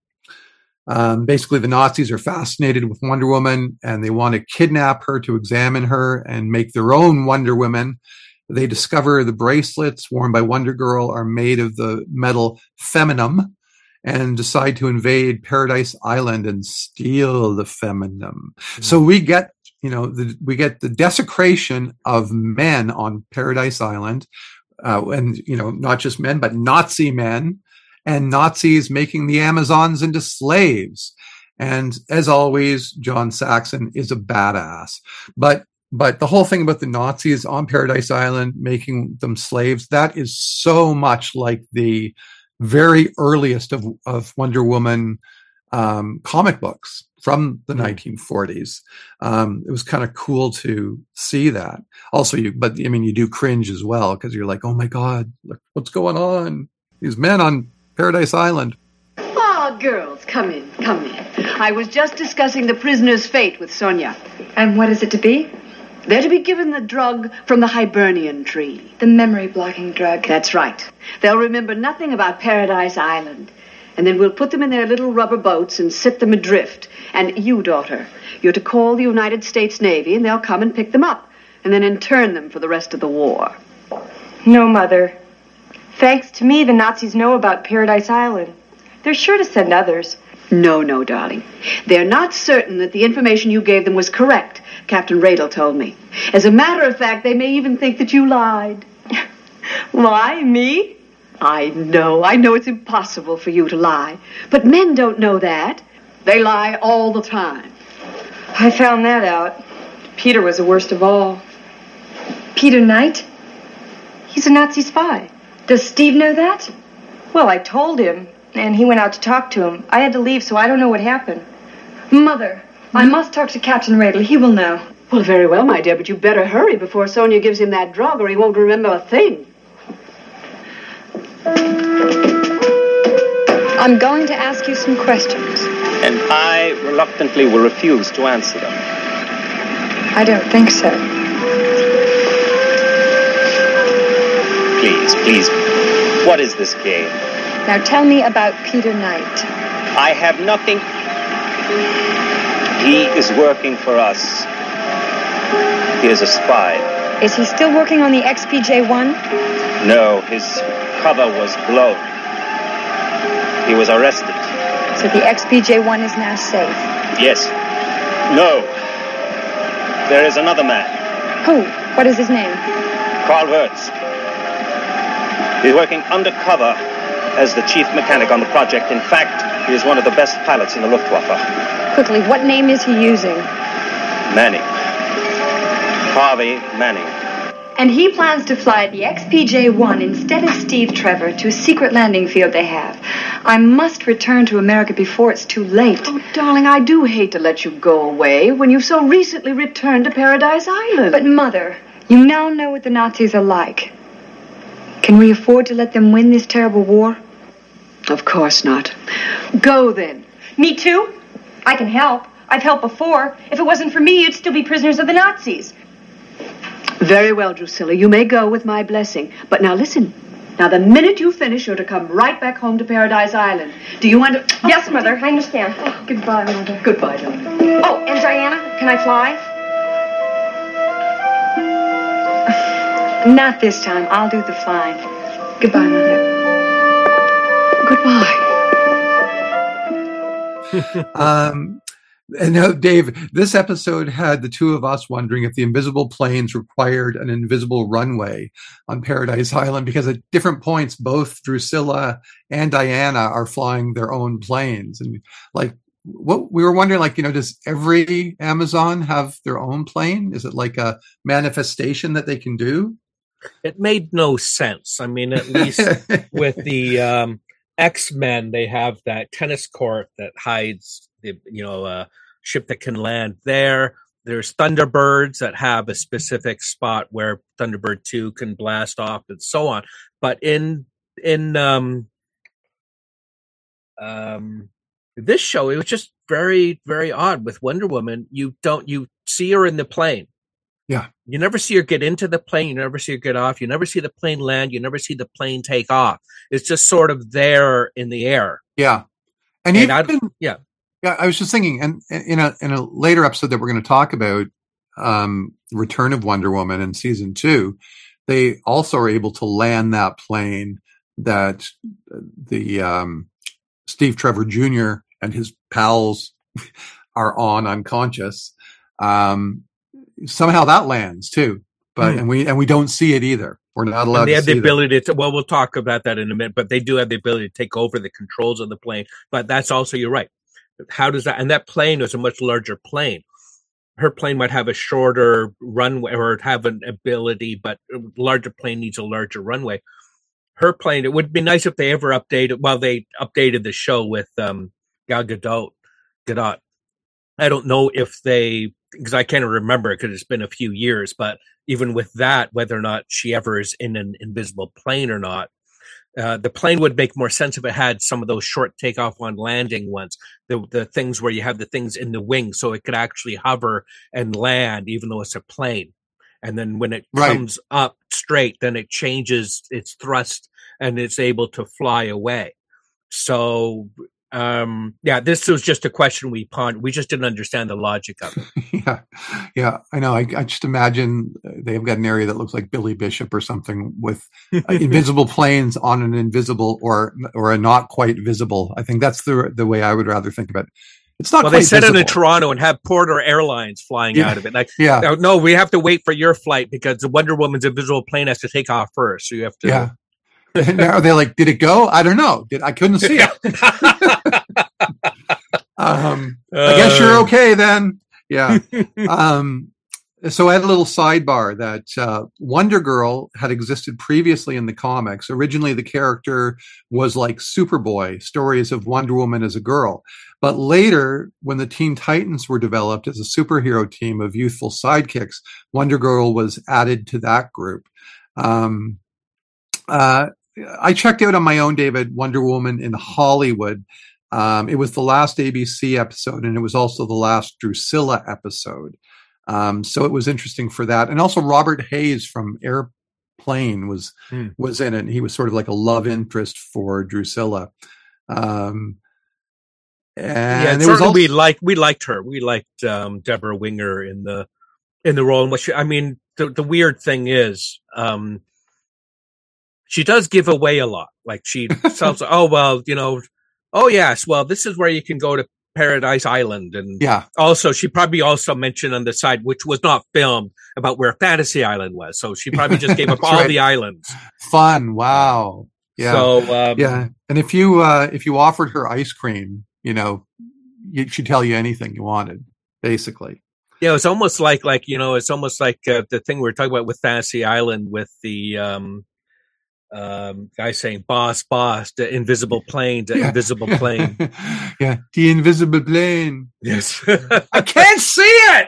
Um, basically, the Nazis are fascinated with Wonder Woman, and they want to kidnap her to examine her and make their own Wonder Woman. They discover the bracelets worn by Wonder Girl are made of the metal feminum, and decide to invade Paradise Island and steal the feminum. Mm-hmm. So we get, you know, the, we get the desecration of men on Paradise Island, uh, and, you know, not just men, but Nazi men, and Nazis making the Amazons into slaves. And as always, John Saxon is a badass. But But the whole thing about the Nazis on Paradise Island making them slaves, that is so much like the very earliest of, of Wonder Woman um, comic books from the nineteen forties. Um, it was kind of cool to see that. Also, you, but I mean, you do cringe as well because you're like, oh my God, look what's going on? These men on Paradise Island. Oh, girls, come in, come in. I was just discussing the prisoner's fate with Sonia. And what is it to be? They're to be given the drug from the Hibernian tree. The memory-blocking drug. That's right. They'll remember nothing about Paradise Island. And then we'll put them in their little rubber boats and set them adrift. And you, daughter, you're to call the United States Navy and they'll come and pick them up. And then intern them for the rest of the war. No, Mother. Thanks to me, the Nazis know about Paradise Island. They're sure to send others. No, no, darling. They're not certain that the information you gave them was correct, Captain Radel told me. As a matter of fact, they may even think that you lied. Lie? Me? I know. I know it's impossible for you to lie. But men don't know that. They lie all the time. I found that out. Peter was the worst of all. Peter Knight? He's a Nazi spy. Does Steve know that? Well, I told him. And he went out to talk to him. I had to leave, so I don't know what happened. Mother, hmm? I must talk to Captain Radel. He will know. Well, very well, my dear, but you better hurry before Sonia gives him that drug or he won't remember a thing. I'm going to ask you some questions. And I reluctantly will refuse to answer them. I don't think so. Please, please, what is this game? Now tell me about Peter Knight. I have nothing. He is working for us. He is a spy. Is he still working on the X P J one? No, his cover was blown. He was arrested. So the X P J one is now safe? Yes. No. There is another man. Who? What is his name? Carl Wirtz. He's working undercover as the chief mechanic on the project. In fact, he is one of the best pilots in the Luftwaffe. Quickly, what name is he using? Manning. Harvey Manning. And he plans to fly the X P J one instead of Steve Trevor to a secret landing field they have. I must return to America before it's too late. Oh, darling, I do hate to let you go away when you've so recently returned to Paradise Island. But, Mother, you now know what the Nazis are like. Can we afford to let them win this terrible war? Of course not. Go, then. Me too? I can help. I've helped before. If it wasn't for me, you'd still be prisoners of the Nazis. Very well, Drusilla. You may go with my blessing. But now listen. Now, the minute you finish, you're to come right back home to Paradise Island. Do you want to... Oh, yes, Mother. I understand. Oh, goodbye, Mother. Goodbye, darling. Oh, and Diana, can I fly? Not this time. I'll do the flying. Goodbye, Mother. Goodbye. um, and now, Dave, this episode had the two of us wondering if the invisible planes required an invisible runway on Paradise Island, because at different points, both Drusilla and Diana are flying their own planes. And like, what we were wondering, like, you know, does every Amazon have their own plane? Is it like a manifestation that they can do? It made no sense. I mean, at least with the um, X-Men, they have that tennis court that hides the, you know, uh, ship that can land there. There's Thunderbirds that have a specific spot where Thunderbird two can blast off and so on. But in, in, um, um, this show, it was just very, very odd. With Wonder Woman, you don't, you see her in the plane. Yeah. You never see her get into the plane. You never see her get off. You never see the plane land. You never see the plane take off. It's just sort of there in the air. Yeah. And, and even, I, yeah. Yeah, I was just thinking, and in a in a later episode that we're going to talk about, um, Return of Wonder Woman in season two, they also are able to land that plane that the um, Steve Trevor Junior and his pals are on unconscious. Um, somehow that lands too, but mm. and we and we don't see it either. We're not allowed. And they to have see the ability that. to. Well, we'll talk about that in a minute. But they do have the ability to take over the controls of the plane. But that's also, you're right. How does that? And that plane is a much larger plane. Her plane might have a shorter runway or have an ability, but a larger plane needs a larger runway. Her plane, it would be nice if they ever updated. Well, they updated the show with um, Gal Gadot. Gadot. I don't know if they, because I can't remember because it's been a few years. But even with that, whether or not she ever is in an invisible plane or not. Uh, the plane would make more sense if it had some of those short takeoff on landing ones, the the things where you have the things in the wing, so it could actually hover and land, even though it's a plane. And then when it right. comes up straight, then it changes its thrust and it's able to fly away. So, um, yeah, this was just a question we pondered. We just didn't understand the logic of it. yeah, yeah, I know. I, I just imagine they've got an area that looks like Billy Bishop or something with uh, invisible planes on an invisible or or a not quite visible. I think that's the the way I would rather think about it. It's not. Well, quite they set visible. it in Toronto and have Porter Airlines flying yeah. out of it. Like, yeah, no, we have to wait for your flight because the Wonder Woman's invisible plane has to take off first. So you have to. Yeah. Are they like, did it go? I don't know. Did I couldn't see it. um, I guess you're okay then. Yeah. Um, so I had a little sidebar that uh, Wonder Girl had existed previously in the comics. Originally, the character was like Superboy, stories of Wonder Woman as a girl. But later, when the Teen Titans were developed as a superhero team of youthful sidekicks, Wonder Girl was added to that group. Um, uh, I checked out on my own, David, Wonder Woman in Hollywood. Um, it was the last A B C episode, and it was also the last Drusilla episode. Um, so it was interesting for that. And also Robert Hayes from Airplane was hmm. was in it. And he was sort of like a love interest for Drusilla. Um, and yeah, it was also- we liked we liked her. We liked um, Deborah Winger in the in the role. And what she, I mean, the, the weird thing is. Um, She does give away a lot. Like she tells, oh, well, you know, oh, yes, well, this is where you can go to Paradise Island. And yeah. also, she probably also mentioned on the side, which was not filmed, about where Fantasy Island was. So she probably just gave up all right. the islands. Fun. Wow. Yeah. So, um, yeah. And if you, uh, if you offered her ice cream, you know, she'd tell you anything you wanted, basically. Yeah, it's almost like, like, you know, it's almost like uh, the thing we were talking about with Fantasy Island with the, um, Um, guy saying boss, boss, the invisible plane, the yeah. invisible plane. yeah, the invisible plane. Yes. I can't see it.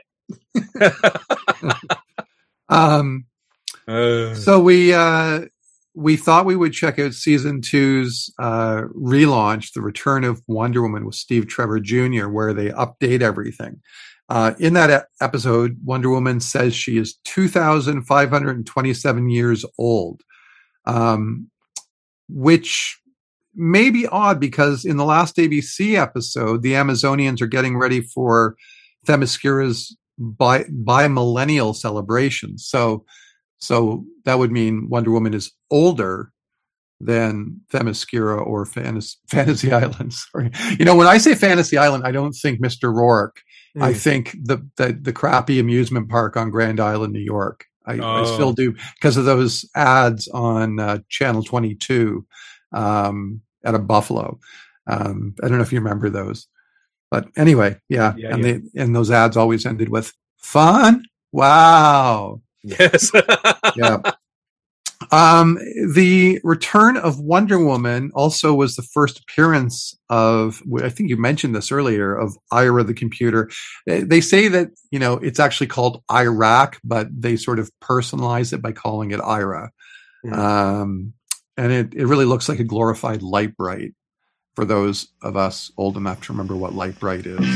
um, uh. So we, uh, we thought we would check out season two's, uh, relaunch, The Return of Wonder Woman with Steve Trevor Junior, where they update everything. Uh, in that e- episode, Wonder Woman says she is two thousand five hundred twenty-seven years old. Um, which may be odd because in the last A B C episode, the Amazonians are getting ready for Themyscira's bi- bi-millennial celebration. So, so that would mean Wonder Woman is older than Themyscira or Fantasy, Fantasy Island. Sorry. You know, when I say Fantasy Island, I don't think Mister Rourke. Mm. I think the, the, the crappy amusement park on Grand Island, New York. I, oh. I still do because of those ads on uh, Channel twenty-two um, out of Buffalo. Um, I don't know if you remember those. But anyway, yeah, Yeah, and yeah. they and those ads always ended with fun. Wow. Yes. Yeah. Um, the return of Wonder Woman also was the first appearance of, I think you mentioned this earlier, of Ira the computer. They say that, you know, it's actually called Iraq, but they sort of personalize it by calling it Ira. Mm. Um, and it, it really looks like a glorified Light Bright for those of us old enough to remember what Light Bright is.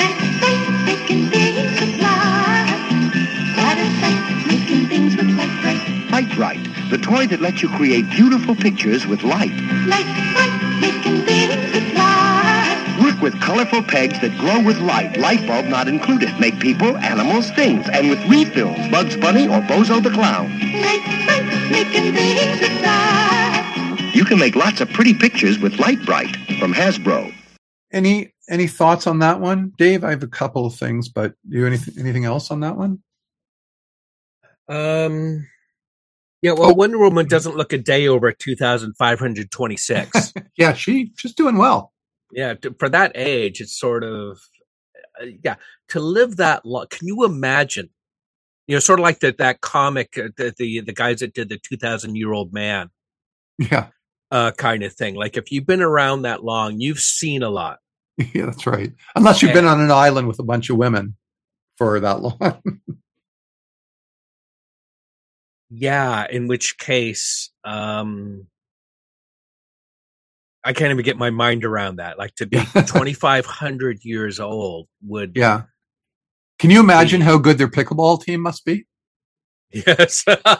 Light Bright, the toy that lets you create beautiful pictures with light. Light, light, making things with light. Work with colorful pegs that glow with light, light bulb not included. Make people, animals, things, and with refills, Bugs Bunny or Bozo the Clown. Light, light, making things with light. You can make lots of pretty pictures with Light Bright from Hasbro. Any any thoughts on that one, Dave? I have a couple of things, but do you anything anything else on that one? Um. Yeah, well, oh. Wonder Woman doesn't look a day over two thousand five hundred twenty-six. Yeah, she she's doing well. Yeah, to, for that age, it's sort of, uh, yeah, to live that long. Can you imagine? You know, sort of like that that comic, uh, the, the the guys that did the two thousand Year Old Man. Yeah. Uh, kind of thing. Like if you've been around that long, you've seen a lot. Yeah, that's right. Unless you've and, been on an island with a bunch of women for that long. Yeah, in which case, um, I can't even get my mind around that. Like to be twenty-five hundred years old would. Yeah. Can you imagine be... how good their pickleball team must be? Yes.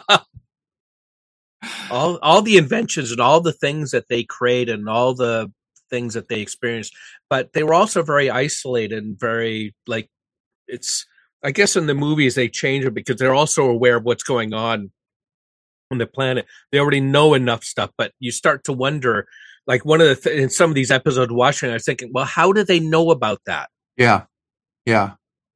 all all the inventions and all the things that they created and all the things that they experienced, but they were also very isolated and very like it's. I guess in the movies they change it because they're also aware of what's going on on the planet. They already know enough stuff, but you start to wonder, like one of the th- in some of these episodes watching, I was thinking, well, how do they know about that? Yeah, yeah.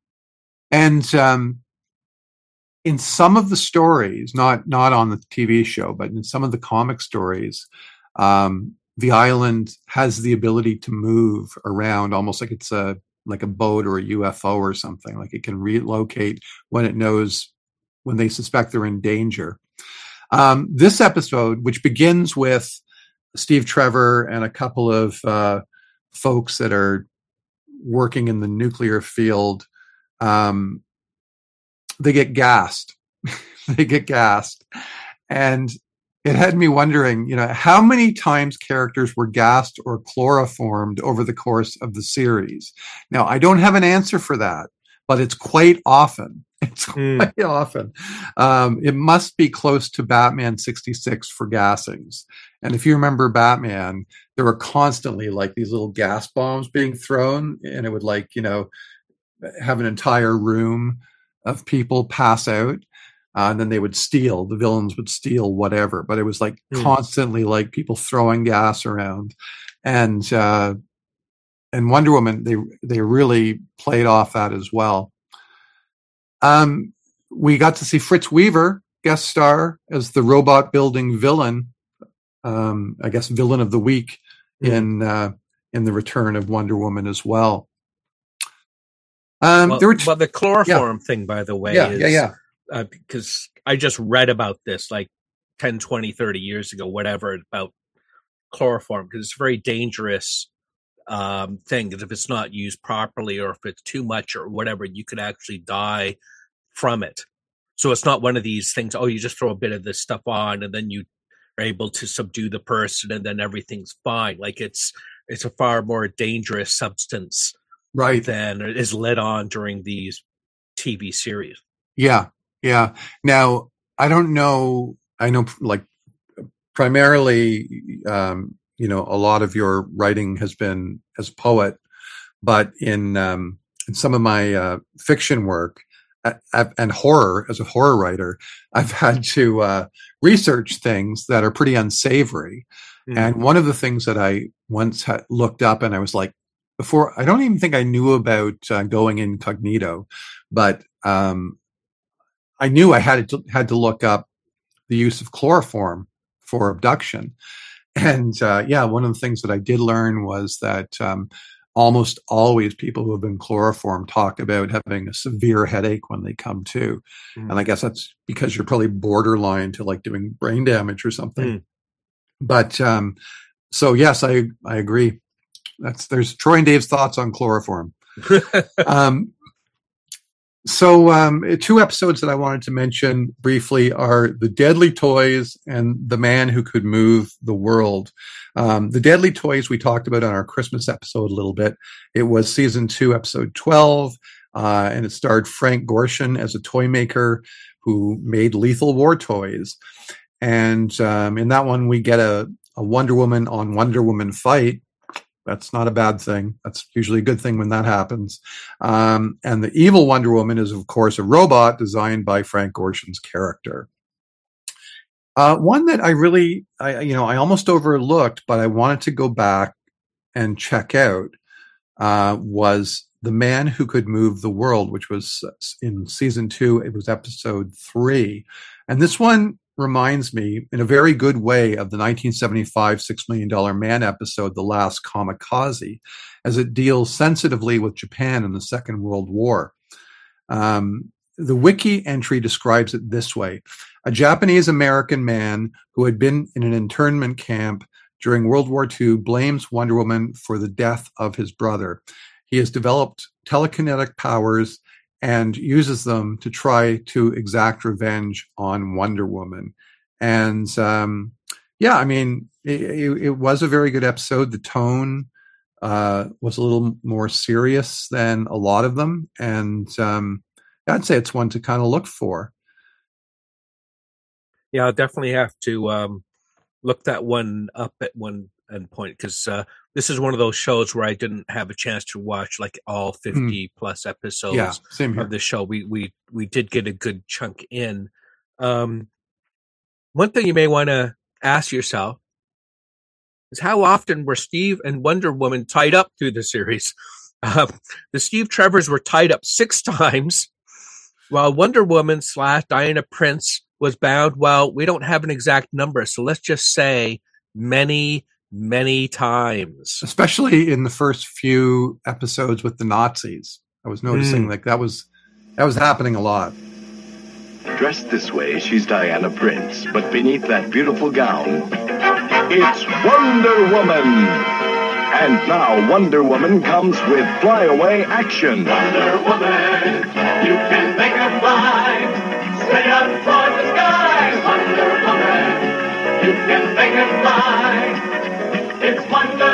And um, in some of the stories, not not on the T V show, but in some of the comic stories, um, the island has the ability to move around, almost like it's a like a boat or a U F O or something. Like it can relocate when it knows, when they suspect they're in danger. Um, this episode, which begins with Steve Trevor and a couple of uh, folks that are working in the nuclear field, um, they get gassed. they get gassed. And it had me wondering, you know, how many times characters were gassed or chloroformed over the course of the series. Now, I don't have an answer for that, but it's quite often. It's mm. quite often. Um, it must be close to Batman sixty-six for gassings. And if you remember Batman, there were constantly like these little gas bombs being thrown, and it would like, you know, have an entire room of people pass out. Uh, and then they would steal, the villains would steal whatever, but it was like mm. constantly like people throwing gas around. And, uh, and Wonder Woman, they, they really played off that as well. Um, we got to see Fritz Weaver guest star as the robot building villain, um, I guess villain of the week mm. in, uh, in the return of Wonder Woman as well. Um, well, there were t- well, the chloroform yeah. thing, by the way, yeah, is, yeah, yeah. Uh, because I just read about this like ten, twenty, thirty years ago, whatever, about chloroform, because it's a very dangerous um, thing. Because if it's not used properly or if it's too much or whatever, you could actually die from it. So it's not one of these things, oh, you just throw a bit of this stuff on and then you are able to subdue the person and then everything's fine. Like it's it's a far more dangerous substance, right, than is let on during these T V series. Yeah. Yeah. Now, I don't know. I know, like, primarily, um, you know, a lot of your writing has been as poet, but in um, in some of my uh, fiction work uh, and horror, as a horror writer, I've had to uh, research things that are pretty unsavory. Mm. And one of the things that I once had looked up, and I was like, before, I don't even think I knew about uh, going incognito, but um, I knew I had to had to look up the use of chloroform for abduction. And uh, yeah, one of the things that I did learn was that um, almost always people who have been chloroformed talk about having a severe headache when they come to. Mm. And I guess that's because you're probably borderline to like doing brain damage or something. Mm. But um, so, yes, I, I agree. That's there's Troy and Dave's thoughts on chloroform. um, so um, two episodes that I wanted to mention briefly are The Deadly Toys and The Man Who Could Move the World. Um, the Deadly Toys we talked about on our Christmas episode a little bit. It was season two, episode twelve, uh, and it starred Frank Gorshin as a toy maker who made Lethal War toys. And um, in that one, we get a, a Wonder Woman on Wonder Woman fight. That's not a bad thing. That's usually a good thing when that happens. Um, and the evil Wonder Woman is, of course, a robot designed by Frank Gorshin's character. Uh, one that I really, I, you know, I almost overlooked, but I wanted to go back and check out uh, was The Man Who Could Move the World, which was in season two. It was episode three. And this one reminds me in a very good way of the nineteen seventy-five Six Million Dollar Man episode, The Last Kamikaze, as it deals sensitively with Japan in the Second World War. Um, the wiki entry describes it this way. A Japanese-American man who had been in an internment camp during World War Two blames Wonder Woman for the death of his brother. He has developed telekinetic powers and uses them to try to exact revenge on Wonder Woman. And um, yeah, I mean, it, it, it was a very good episode. The tone uh, was a little more serious than a lot of them. And um, I'd say it's one to kind of look for. Yeah, I'll definitely have to um, look that one up at one point because uh, this is one of those shows where I didn't have a chance to watch like all fifty mm. plus episodes yeah, same here. of the show. We we we did get a good chunk in. Um, one thing you may want to ask yourself is how often were Steve and Wonder Woman tied up through the series? Uh, the Steve Trevors were tied up six times, while Wonder Woman slash Diana Prince was bound. Well, we don't have an exact number, so let's just say many, many times. Especially in the first few episodes with the Nazis. I was noticing mm. like that was that was happening a lot. Dressed this way, she's Diana Prince, but beneath that beautiful gown, it's Wonder Woman. And now Wonder Woman comes with flyaway action. Wonder Woman, you can make her fly, straight up toward the sky. Wonder Woman, you can make her fly. It's Wonder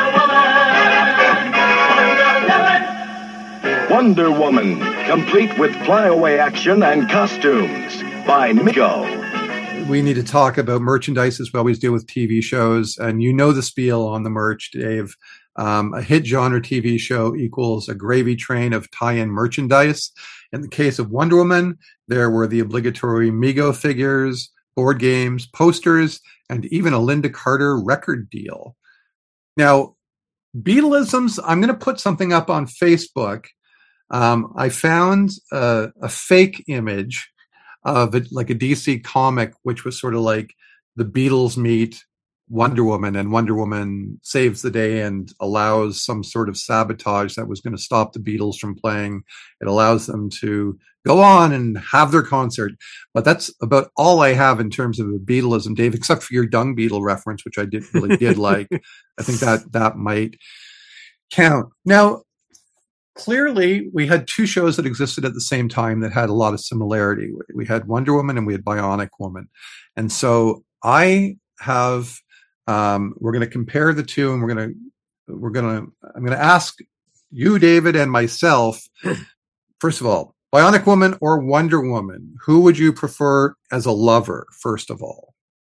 Woman. Wonder Woman. Wonder Woman, complete with flyaway action and costumes by Mego. We need to talk about merchandise as we always do with T V shows. And you know the spiel on the merch, Dave. Um, a hit genre T V show equals a gravy train of tie-in merchandise. In the case of Wonder Woman, there were the obligatory Mego figures, board games, posters, and even a Linda Carter record deal. Now, Beatleisms, I'm going to put something up on Facebook. Um, I found a, a fake image of it, like a D C comic, which was sort of like the Beatles meet Wonder Woman, and Wonder Woman saves the day and allows some sort of sabotage that was going to stop the Beatles from playing. It allows them to go on and have their concert. But that's about all I have in terms of a Beatleism, Dave, except for your Dung Beetle reference, which I did really did like. I think that that might count. Now, clearly, we had two shows that existed at the same time that had a lot of similarity. We had Wonder Woman and we had Bionic Woman. And so I have... Um, we're going to compare the two, and we're going to, we're going to, I'm going to ask you, David, and myself, first of all, Bionic Woman or Wonder Woman, who would you prefer as a lover, first of all?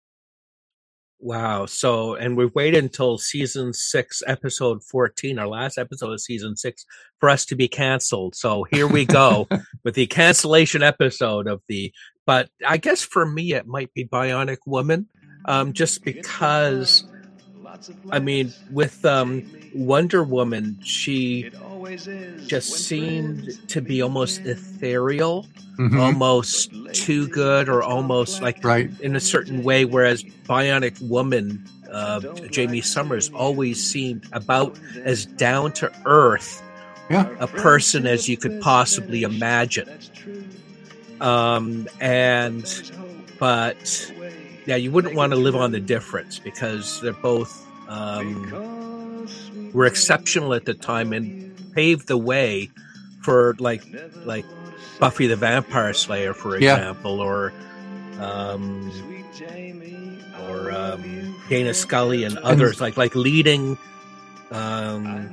Wow. So, and we've waited until season six, episode fourteen, our last episode of season six, for us to be canceled. So here we go with the cancellation episode of the, but I guess for me, it might be Bionic Woman. Um, just because, I mean, with um, Wonder Woman, she just seemed to be almost ethereal, Mhm. almost too good, or almost like Right. in a certain way. Whereas Bionic Woman, uh, Jamie Summers, always seemed about as down to earth Yeah. a person as you could possibly imagine. Um, and, but yeah, you wouldn't want to live on the difference because they're both, um, were exceptional at the time and paved the way for like, like Buffy the Vampire Slayer, for Yeah. example, or, um, or, um, Dana Scully and others, like, like leading, um,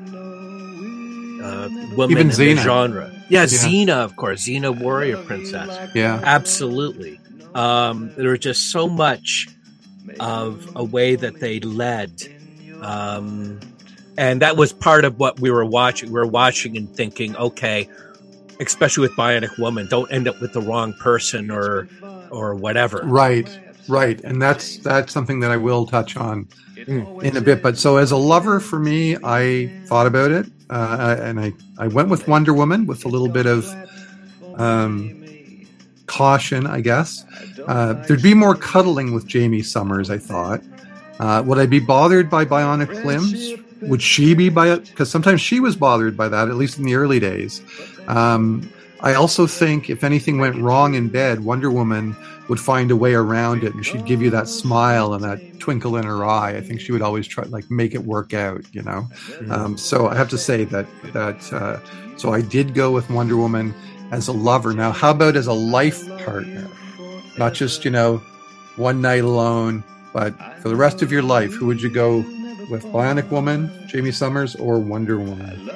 uh, women Even in Xena. the genre. Yeah, Yeah. Xena, of course, Xena Warrior Princess. Yeah. Absolutely. Um, there was just so much of a way that they led. Um, and that was part of what we were watching. We were watching and thinking, okay, especially with Bionic Woman, don't end up with the wrong person or or whatever. Right, right, and that's that's something that I will touch on Mm. in a bit. But so, as a lover, for me, I thought about it, uh, and I I went with Wonder Woman with a little bit of um, caution, I guess. Uh, there'd be more cuddling with Jamie Summers, I thought. Uh, would I be bothered by bionic limbs? Would she be by it? Because sometimes she was bothered by that, at least in the early days. Um, I also think if anything went wrong in bed, Wonder Woman would find a way around it, and she'd give you that smile and that twinkle in her eye. I think she would always try like make it work out, you know. Mm-hmm. Um, so I have to say that that uh, so I did go with Wonder Woman as a lover. Now, how about as a life partner? Not just, you know, one night alone, but for the rest of your life, who would you go with? Bionic Woman, Jamie Summers, or Wonder Woman?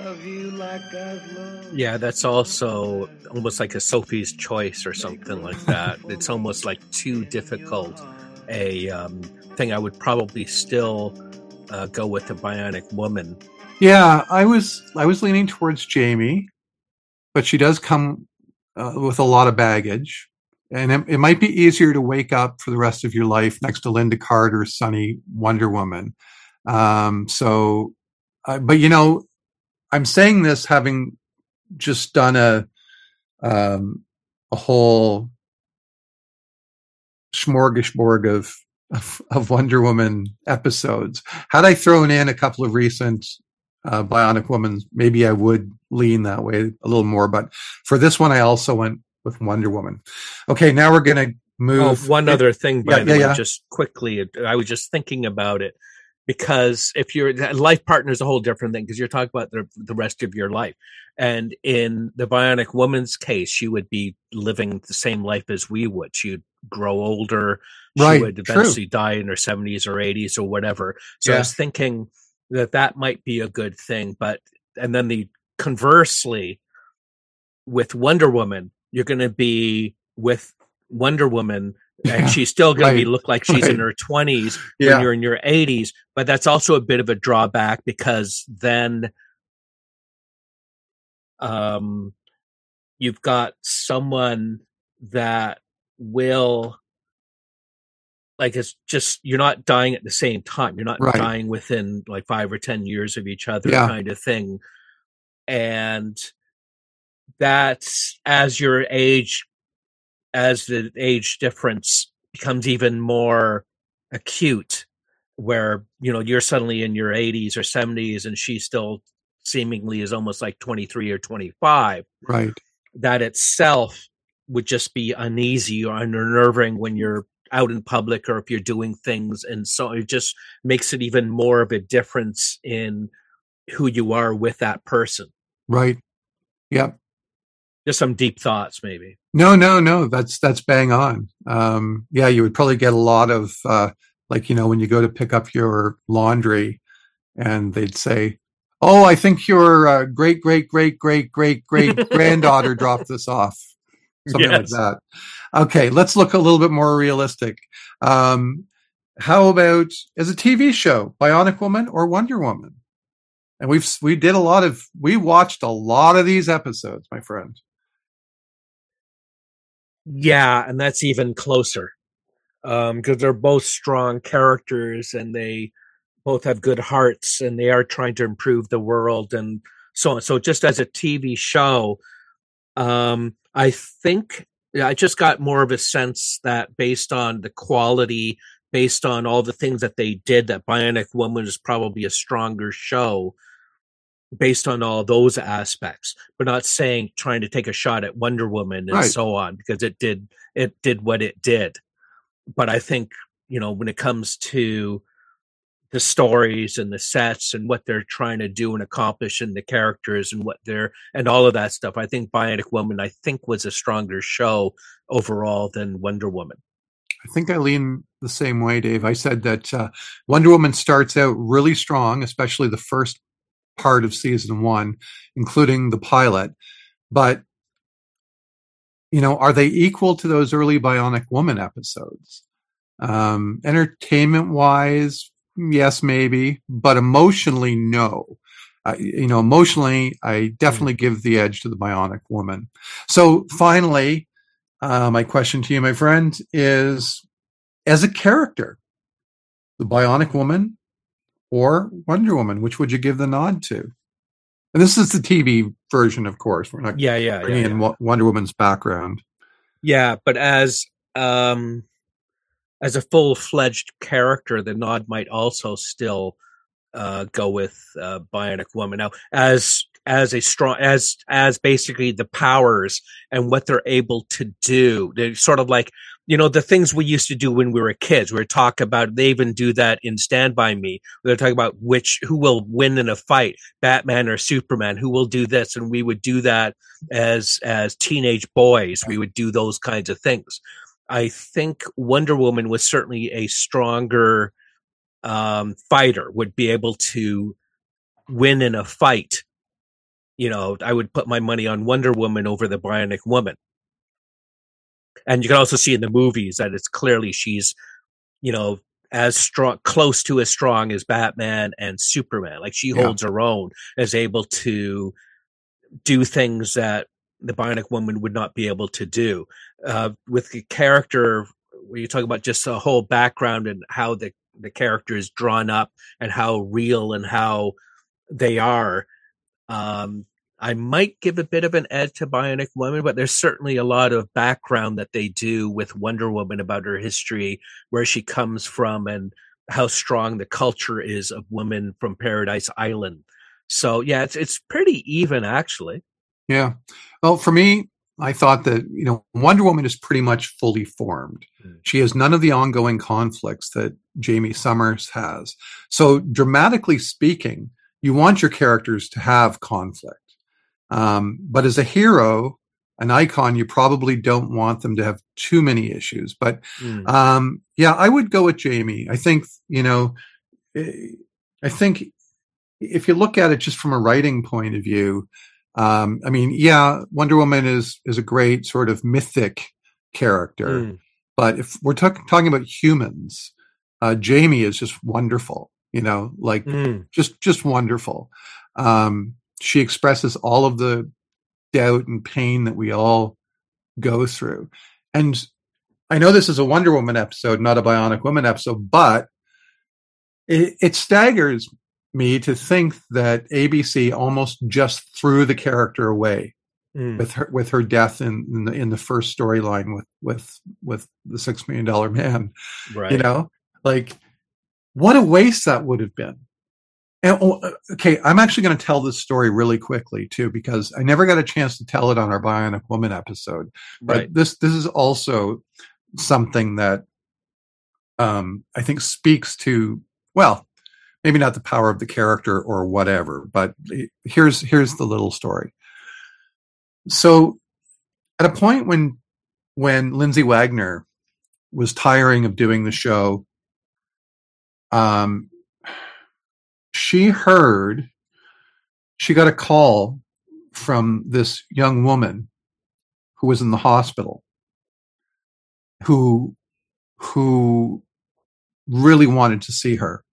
Yeah, that's also almost like a Sophie's Choice or something like that. It's almost like too difficult a um, thing. I would probably still uh, go with the Bionic Woman. Yeah, I was I was leaning towards Jamie, but she does come uh, with a lot of baggage, and it, it might be easier to wake up for the rest of your life next to Linda Carter's sunny Wonder Woman. Um, so, uh, but you know, I'm saying this having just done a um, a whole smorgasbord of, of of Wonder Woman episodes. Had I thrown in a couple of recent uh, Bionic Woman, maybe I would lean that way a little more. But for this one, I also went with Wonder Woman. Okay, now we're going to move. Oh, one other thing, by yeah, the yeah, way, yeah. just quickly, I was just thinking about it because if you're life partner is a whole different thing because you're talking about the, the rest of your life. And in the Bionic Woman's case, she would be living the same life as we would. She would grow older. She Right, would true. eventually die in her seventies or eighties or whatever. So Yeah. I was thinking that that might be a good thing. But, and then the conversely, with Wonder Woman, you're going to be with Wonder Woman and Yeah, she's still going right, to look like she's right. in her twenties Yeah. when you're in your eighties. But that's also a bit of a drawback because then um, you've got someone that will, like, it's just, you're not dying at the same time. You're not Right. dying within like five or ten years of each other Yeah. kind of thing. And that's as your age, as the age difference becomes even more acute, where, you know, you're suddenly in your eighties or seventies and she still seemingly is almost like twenty-three or twenty-five. Right. That itself would just be uneasy or unnerving when you're out in public or if you're doing things. And so it just makes it even more of a difference in who you are with that person. Right. Yep. Just some deep thoughts, maybe. No, no, no. That's that's bang on. Um, yeah, you would probably get a lot of uh, like, you know, when you go to pick up your laundry, and they'd say, "Oh, I think your uh, great great great great great great granddaughter dropped this off." Something like Yes. that. Okay, let's look a little bit more realistic. Um, how about as a T V show, Bionic Woman or Wonder Woman? And we've we did a lot of we watched a lot of these episodes, my friend. Yeah, and that's even closer um, because they're both strong characters and they both have good hearts and they are trying to improve the world. And so on. So just as a T V show, um, I think I just got more of a sense that based on the quality, based on all the things that they did, that Bionic Woman is probably a stronger show based on all those aspects, but not saying trying to take a shot at Wonder Woman and Right. so on, because it did it did what it did. But I think, you know, when it comes to the stories and the sets and what they're trying to do and accomplish and the characters and what they're and all of that stuff, I think Bionic Woman, I think, was a stronger show overall than Wonder Woman. I think I lean the same way, Dave. I said that uh, Wonder Woman starts out really strong, especially the first part of season one, including the pilot. But, you know, are they equal to those early Bionic Woman episodes? Um, entertainment wise, yes, maybe, but emotionally, no. Uh, you know, emotionally, I definitely give the edge to the Bionic Woman. So finally, uh, my question to you, my friend, is as a character, the Bionic Woman or Wonder Woman, which would you give the nod to? And this is the T V version, of course. We're not yeah, yeah, bringing yeah, in yeah. Wonder Woman's background. Yeah, but as um, as a full-fledged character, the nod might also still uh, go with uh, Bionic Woman. Now, as as a strong as as basically the powers and what they're able to do, they're sort of like, you know, the things we used to do when we were kids. We were talking about, they even do that in Stand By Me. They're talking about which, who will win in a fight, Batman or Superman, who will do this. And we would do that as, as teenage boys. We would do those kinds of things. I think Wonder Woman was certainly a stronger um, fighter, would be able to win in a fight. You know, I would put my money on Wonder Woman over the Bionic Woman. And you can also see in the movies that it's clearly she's, you know, as strong, close to as strong as Batman and Superman. Like she Yeah. holds her own, is able to do things that the Bionic Woman would not be able to do. Uh, with the character, where you talk about just the whole background and how the, the character is drawn up and how real and how they are, um, I might give a bit of an edge to Bionic Woman, but there's certainly a lot of background that they do with Wonder Woman about her history, where she comes from, and how strong the culture is of women from Paradise Island. So yeah, it's it's pretty even, actually. Yeah. Well, for me, I thought that, you know, Wonder Woman is pretty much fully formed. Mm. She has none of the ongoing conflicts that Jamie Summers has. So dramatically speaking, you want your characters to have conflict. Um, but as a hero, an icon, you probably don't want them to have too many issues. But mm. um, yeah, I would go with Jamie. I think, you know, I think if you look at it just from a writing point of view, um, I mean, yeah, Wonder Woman is is a great sort of mythic character. Mm. But if we're talk- talking about humans, uh, Jamie is just wonderful. You know, like mm. just just wonderful. Um, She expresses all of the doubt and pain that we all go through. And I know this is a Wonder Woman episode, not a Bionic Woman episode, but it, it staggers me to think that A B C almost just threw the character away mm. with her with her death in in the, in the first storyline with with with the Six Million Dollar Man. Right. You know, like what a waste that would have been. And, okay, I'm actually going to tell this story really quickly too, because I never got a chance to tell it on our Bionic Woman episode. But right. this this is also something that um, I think speaks to, well, maybe not the power of the character or whatever, but here's here's the little story. So, at a point when when Lindsay Wagner was tiring of doing the show, um. She heard, she got a call from this young woman who was in the hospital, who, who really wanted to see her.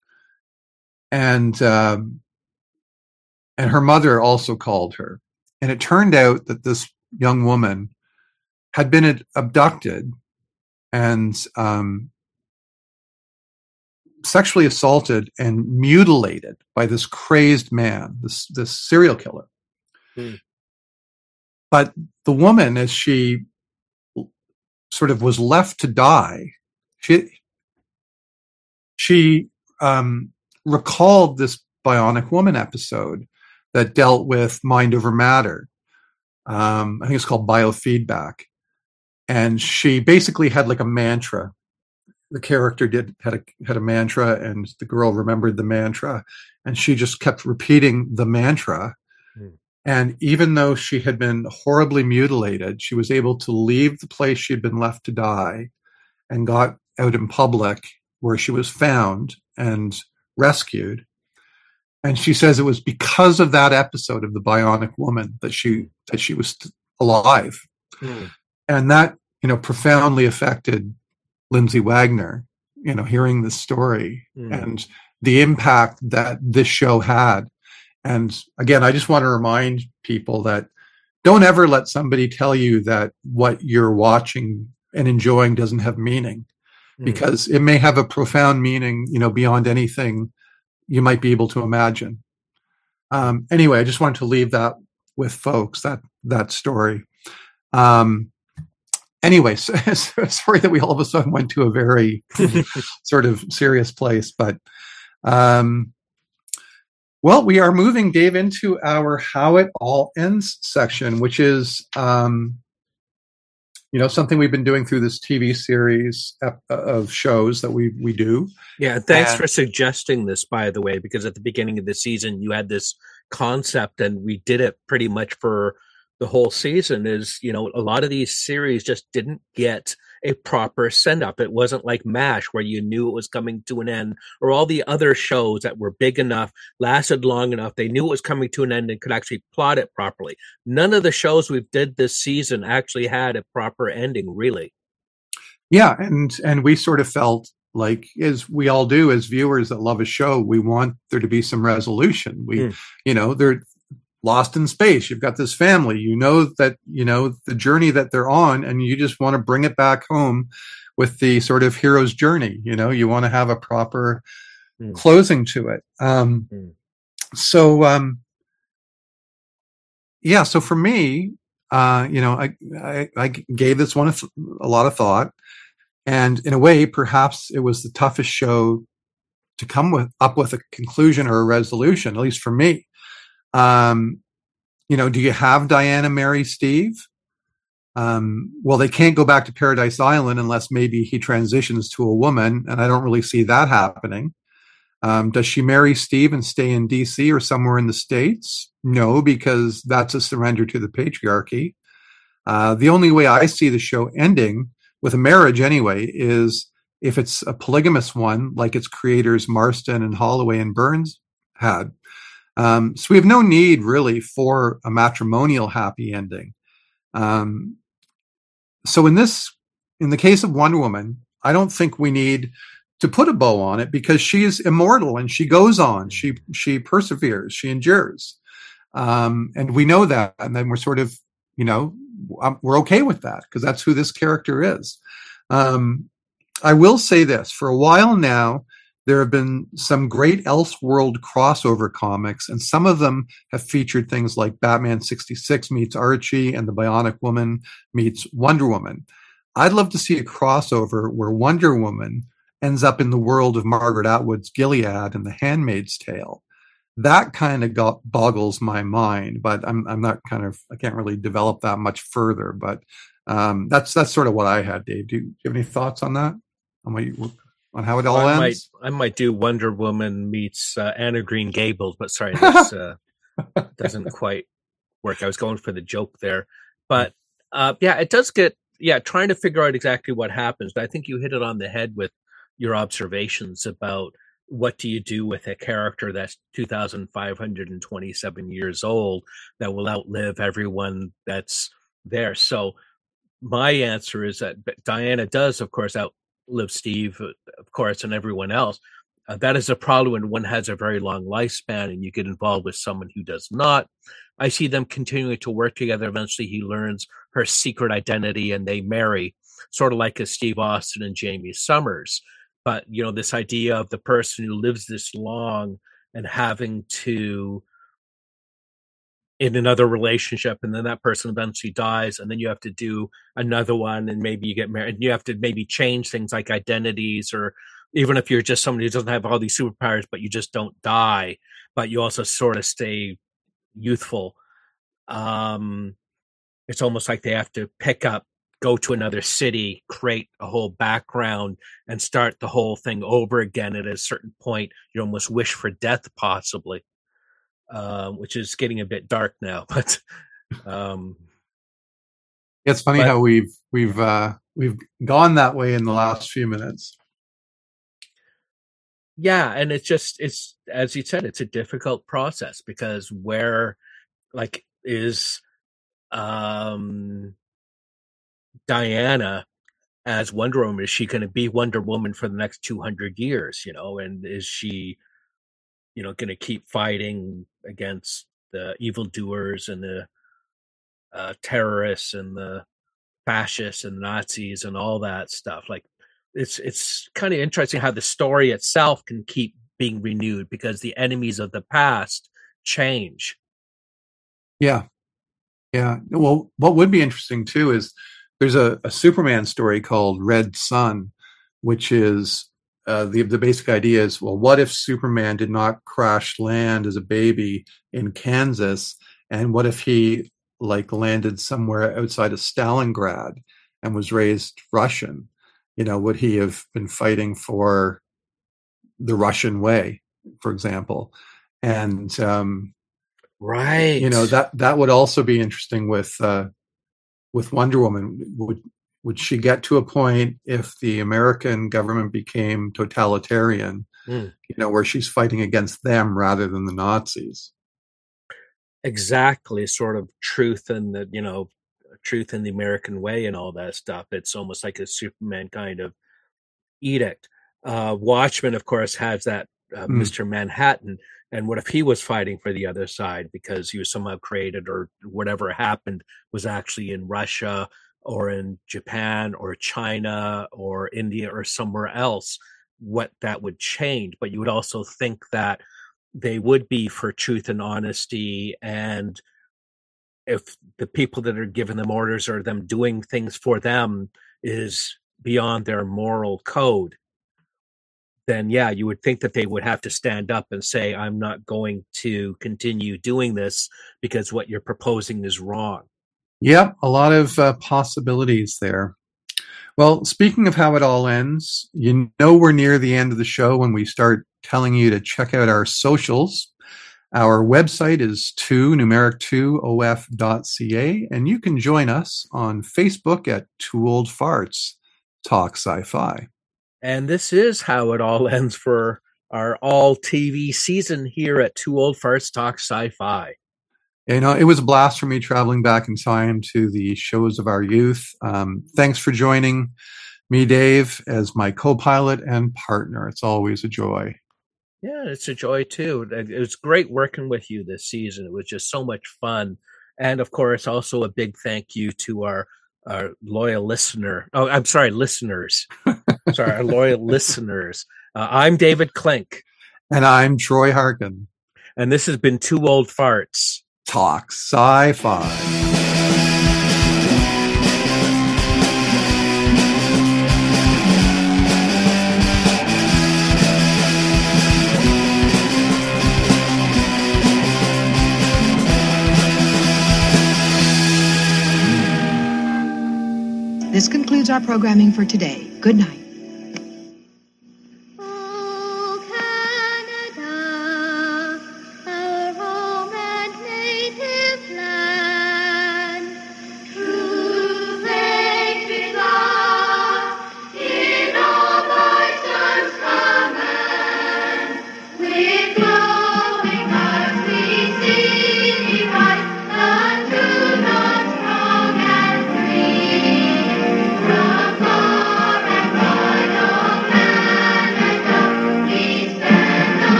And, um, and her mother also called her. And it turned out that this young woman had been abducted and, um, sexually assaulted and mutilated by this crazed man, this this serial killer. Mm. But the woman, as she sort of was left to die, she she um, recalled this Bionic Woman episode that dealt with mind over matter. Um, I think it's called biofeedback. And she basically had like a mantra. The character did had a had a mantra, and the girl remembered the mantra, and she just kept repeating the mantra. Mm. And even though she had been horribly mutilated, she was able to leave the place she had been left to die and got out in public, where she was found and rescued. And she says it was because of that episode of the Bionic Woman that she that she was alive. Mm. And that, you know, profoundly affected Lindsay Wagner, you know, hearing this story mm. and the impact that this show had. And again, I just want to remind people that don't ever let somebody tell you that what you're watching and enjoying doesn't have meaning, mm. because it may have a profound meaning, you know, beyond anything you might be able to imagine. Um, anyway, I just wanted to leave that with folks, that, that story. Um, Anyway, so, sorry that we all of a sudden went to a very sort of serious place, but um, well, we are moving, Dave, into our How It All Ends section, which is um, you know, something we've been doing through this T V series of shows that we we do. Yeah, thanks and, for suggesting this, by the way, because at the beginning of the season you had this concept, and we did it pretty much for the whole season. Is, you know, a lot of these series just didn't get a proper send up. It wasn't like MASH, where you knew it was coming to an end, or all the other shows that were big enough, lasted long enough, they knew it was coming to an end and could actually plot it properly. None of the shows we've did this season actually had a proper ending, really. Yeah, and and we sort of felt like, as we all do as viewers that love a show, we want there to be some resolution. We, mm. you know, they're lost in space. You've got this family, you know, that, you know, the journey that they're on, and you just want to bring it back home with the sort of hero's journey. You know, you want to have a proper mm. closing to it. Um, mm. So, um, yeah, so for me, uh, you know, I, I, I gave this one a, th- a lot of thought, and in a way, perhaps it was the toughest show to come with up with a conclusion or a resolution, at least for me. Um, you know, do you have Diana marry Steve? Um, well, they can't go back to Paradise Island unless maybe he transitions to a woman, and I don't really see that happening. Um, does she marry Steve and stay in D C or somewhere in the States? No, because that's a surrender to the patriarchy. Uh, the only way I see the show ending, with a marriage anyway, is if it's a polygamous one, like its creators Marston and Holloway and Burns had. Um, so we have no need really for a matrimonial happy ending. Um, so in this, in the case of Wonder Woman, I don't think we need to put a bow on it, because she is immortal and she goes on, she, she perseveres, she endures. Um, and we know that. And then we're sort of, you know, we're okay with that, because that's who this character is. Um, I will say this, for a while now, there have been some great Elseworld crossover comics, and some of them have featured things like Batman sixty-six meets Archie and the Bionic Woman meets Wonder Woman. I'd love to see a crossover where Wonder Woman ends up in the world of Margaret Atwood's Gilead and The Handmaid's Tale. That kind of got, boggles my mind, but I'm I'm not kind of, I can't really develop that much further. But um, that's that's sort of what I had, Dave. Do you, do you have any thoughts on that? On what you, on how it all I ends? Might, I might do Wonder Woman meets uh, Anna Green Gables, but sorry, this uh, doesn't quite work. I was going for the joke there. But uh, yeah, it does get, yeah, trying to figure out exactly what happens. But I think you hit it on the head with your observations about what do you do with a character that's two thousand five hundred twenty-seven years old that will outlive everyone that's there. So my answer is that Diana does, of course, outlive Steve, of course, and everyone else. Uh, that is a problem when one has a very long lifespan and you get involved with someone who does not. I see them continuing to work together. Eventually he learns her secret identity and they marry, sort of like a Steve Austin and Jamie Summers. but you know, this idea of the person who lives this long and having to in another relationship, and then that person eventually dies, and then you have to do another one, and maybe you get married, and you have to maybe change things like identities, or even if you're just somebody who doesn't have all these superpowers, but you just don't die, but you also sort of stay youthful. Um, it's almost like they have to pick up, go to another city, create a whole background, and start the whole thing over again. At a certain point, you almost wish for death, possibly. Uh, which is getting a bit dark now, but um, it's funny but, how we've we've uh, we've gone that way in the last few minutes. Yeah, and it's just it's as you said, it's a difficult process because where, like, is um, Diana as Wonder Woman? Is she going to be Wonder Woman for the next two hundred years? You know, and is she, you know, going to keep fighting against the evildoers and the uh, terrorists and the fascists and Nazis and all that stuff? Like, it's it's kind of interesting how the story itself can keep being renewed because the enemies of the past change. Yeah, yeah. Well, what would be interesting too is there's a, a Superman story called Red Sun, which is Uh, the the basic idea is, well, what if Superman did not crash land as a baby in Kansas, and what if he like landed somewhere outside of Stalingrad and was raised Russian? You know, would he have been fighting for the Russian way, for example? And um, right, you know, that that would also be interesting with uh, with Wonder Woman. Would Would she get to a point if the American government became totalitarian, mm. you know, where she's fighting against them rather than the Nazis? Exactly, sort of truth in the, you know, truth in the American way and all that stuff. It's almost like a Superman kind of edict. Uh, Watchmen, of course, has that uh, mm. Mister Manhattan. And what if he was fighting for the other side because he was somehow created, or whatever happened was actually in Russia or in Japan or China or India or somewhere else, what that would change. But you would also think that they would be for truth and honesty. And if the people that are giving them orders or them doing things for them is beyond their moral code, then yeah, you would think that they would have to stand up and say, I'm not going to continue doing this because what you're proposing is wrong. Yep, a lot of uh, possibilities there. Well, speaking of how it all ends, you know we're near the end of the show when we start telling you to check out our socials. Our website is two, numeric two, O F dot C A, and you can join us on Facebook at Two Old Farts Talk Sci-Fi. And this is how it all ends for our all-T V season here at Two Old Farts Talk Sci-Fi. You know, it was a blast for me traveling back in time to the shows of our youth. Um, thanks for joining me, Dave, as my co-pilot and partner. It's always a joy. Yeah, it's a joy, too. It was great working with you this season. It was just so much fun. And, of course, also a big thank you to our, our loyal listener. Oh, I'm sorry, listeners. sorry, our loyal listeners. Uh, I'm David Klink. And I'm Troy Harkin. And this has been Two Old Farts Talk Sci-Fi. This concludes our programming for today. Good night.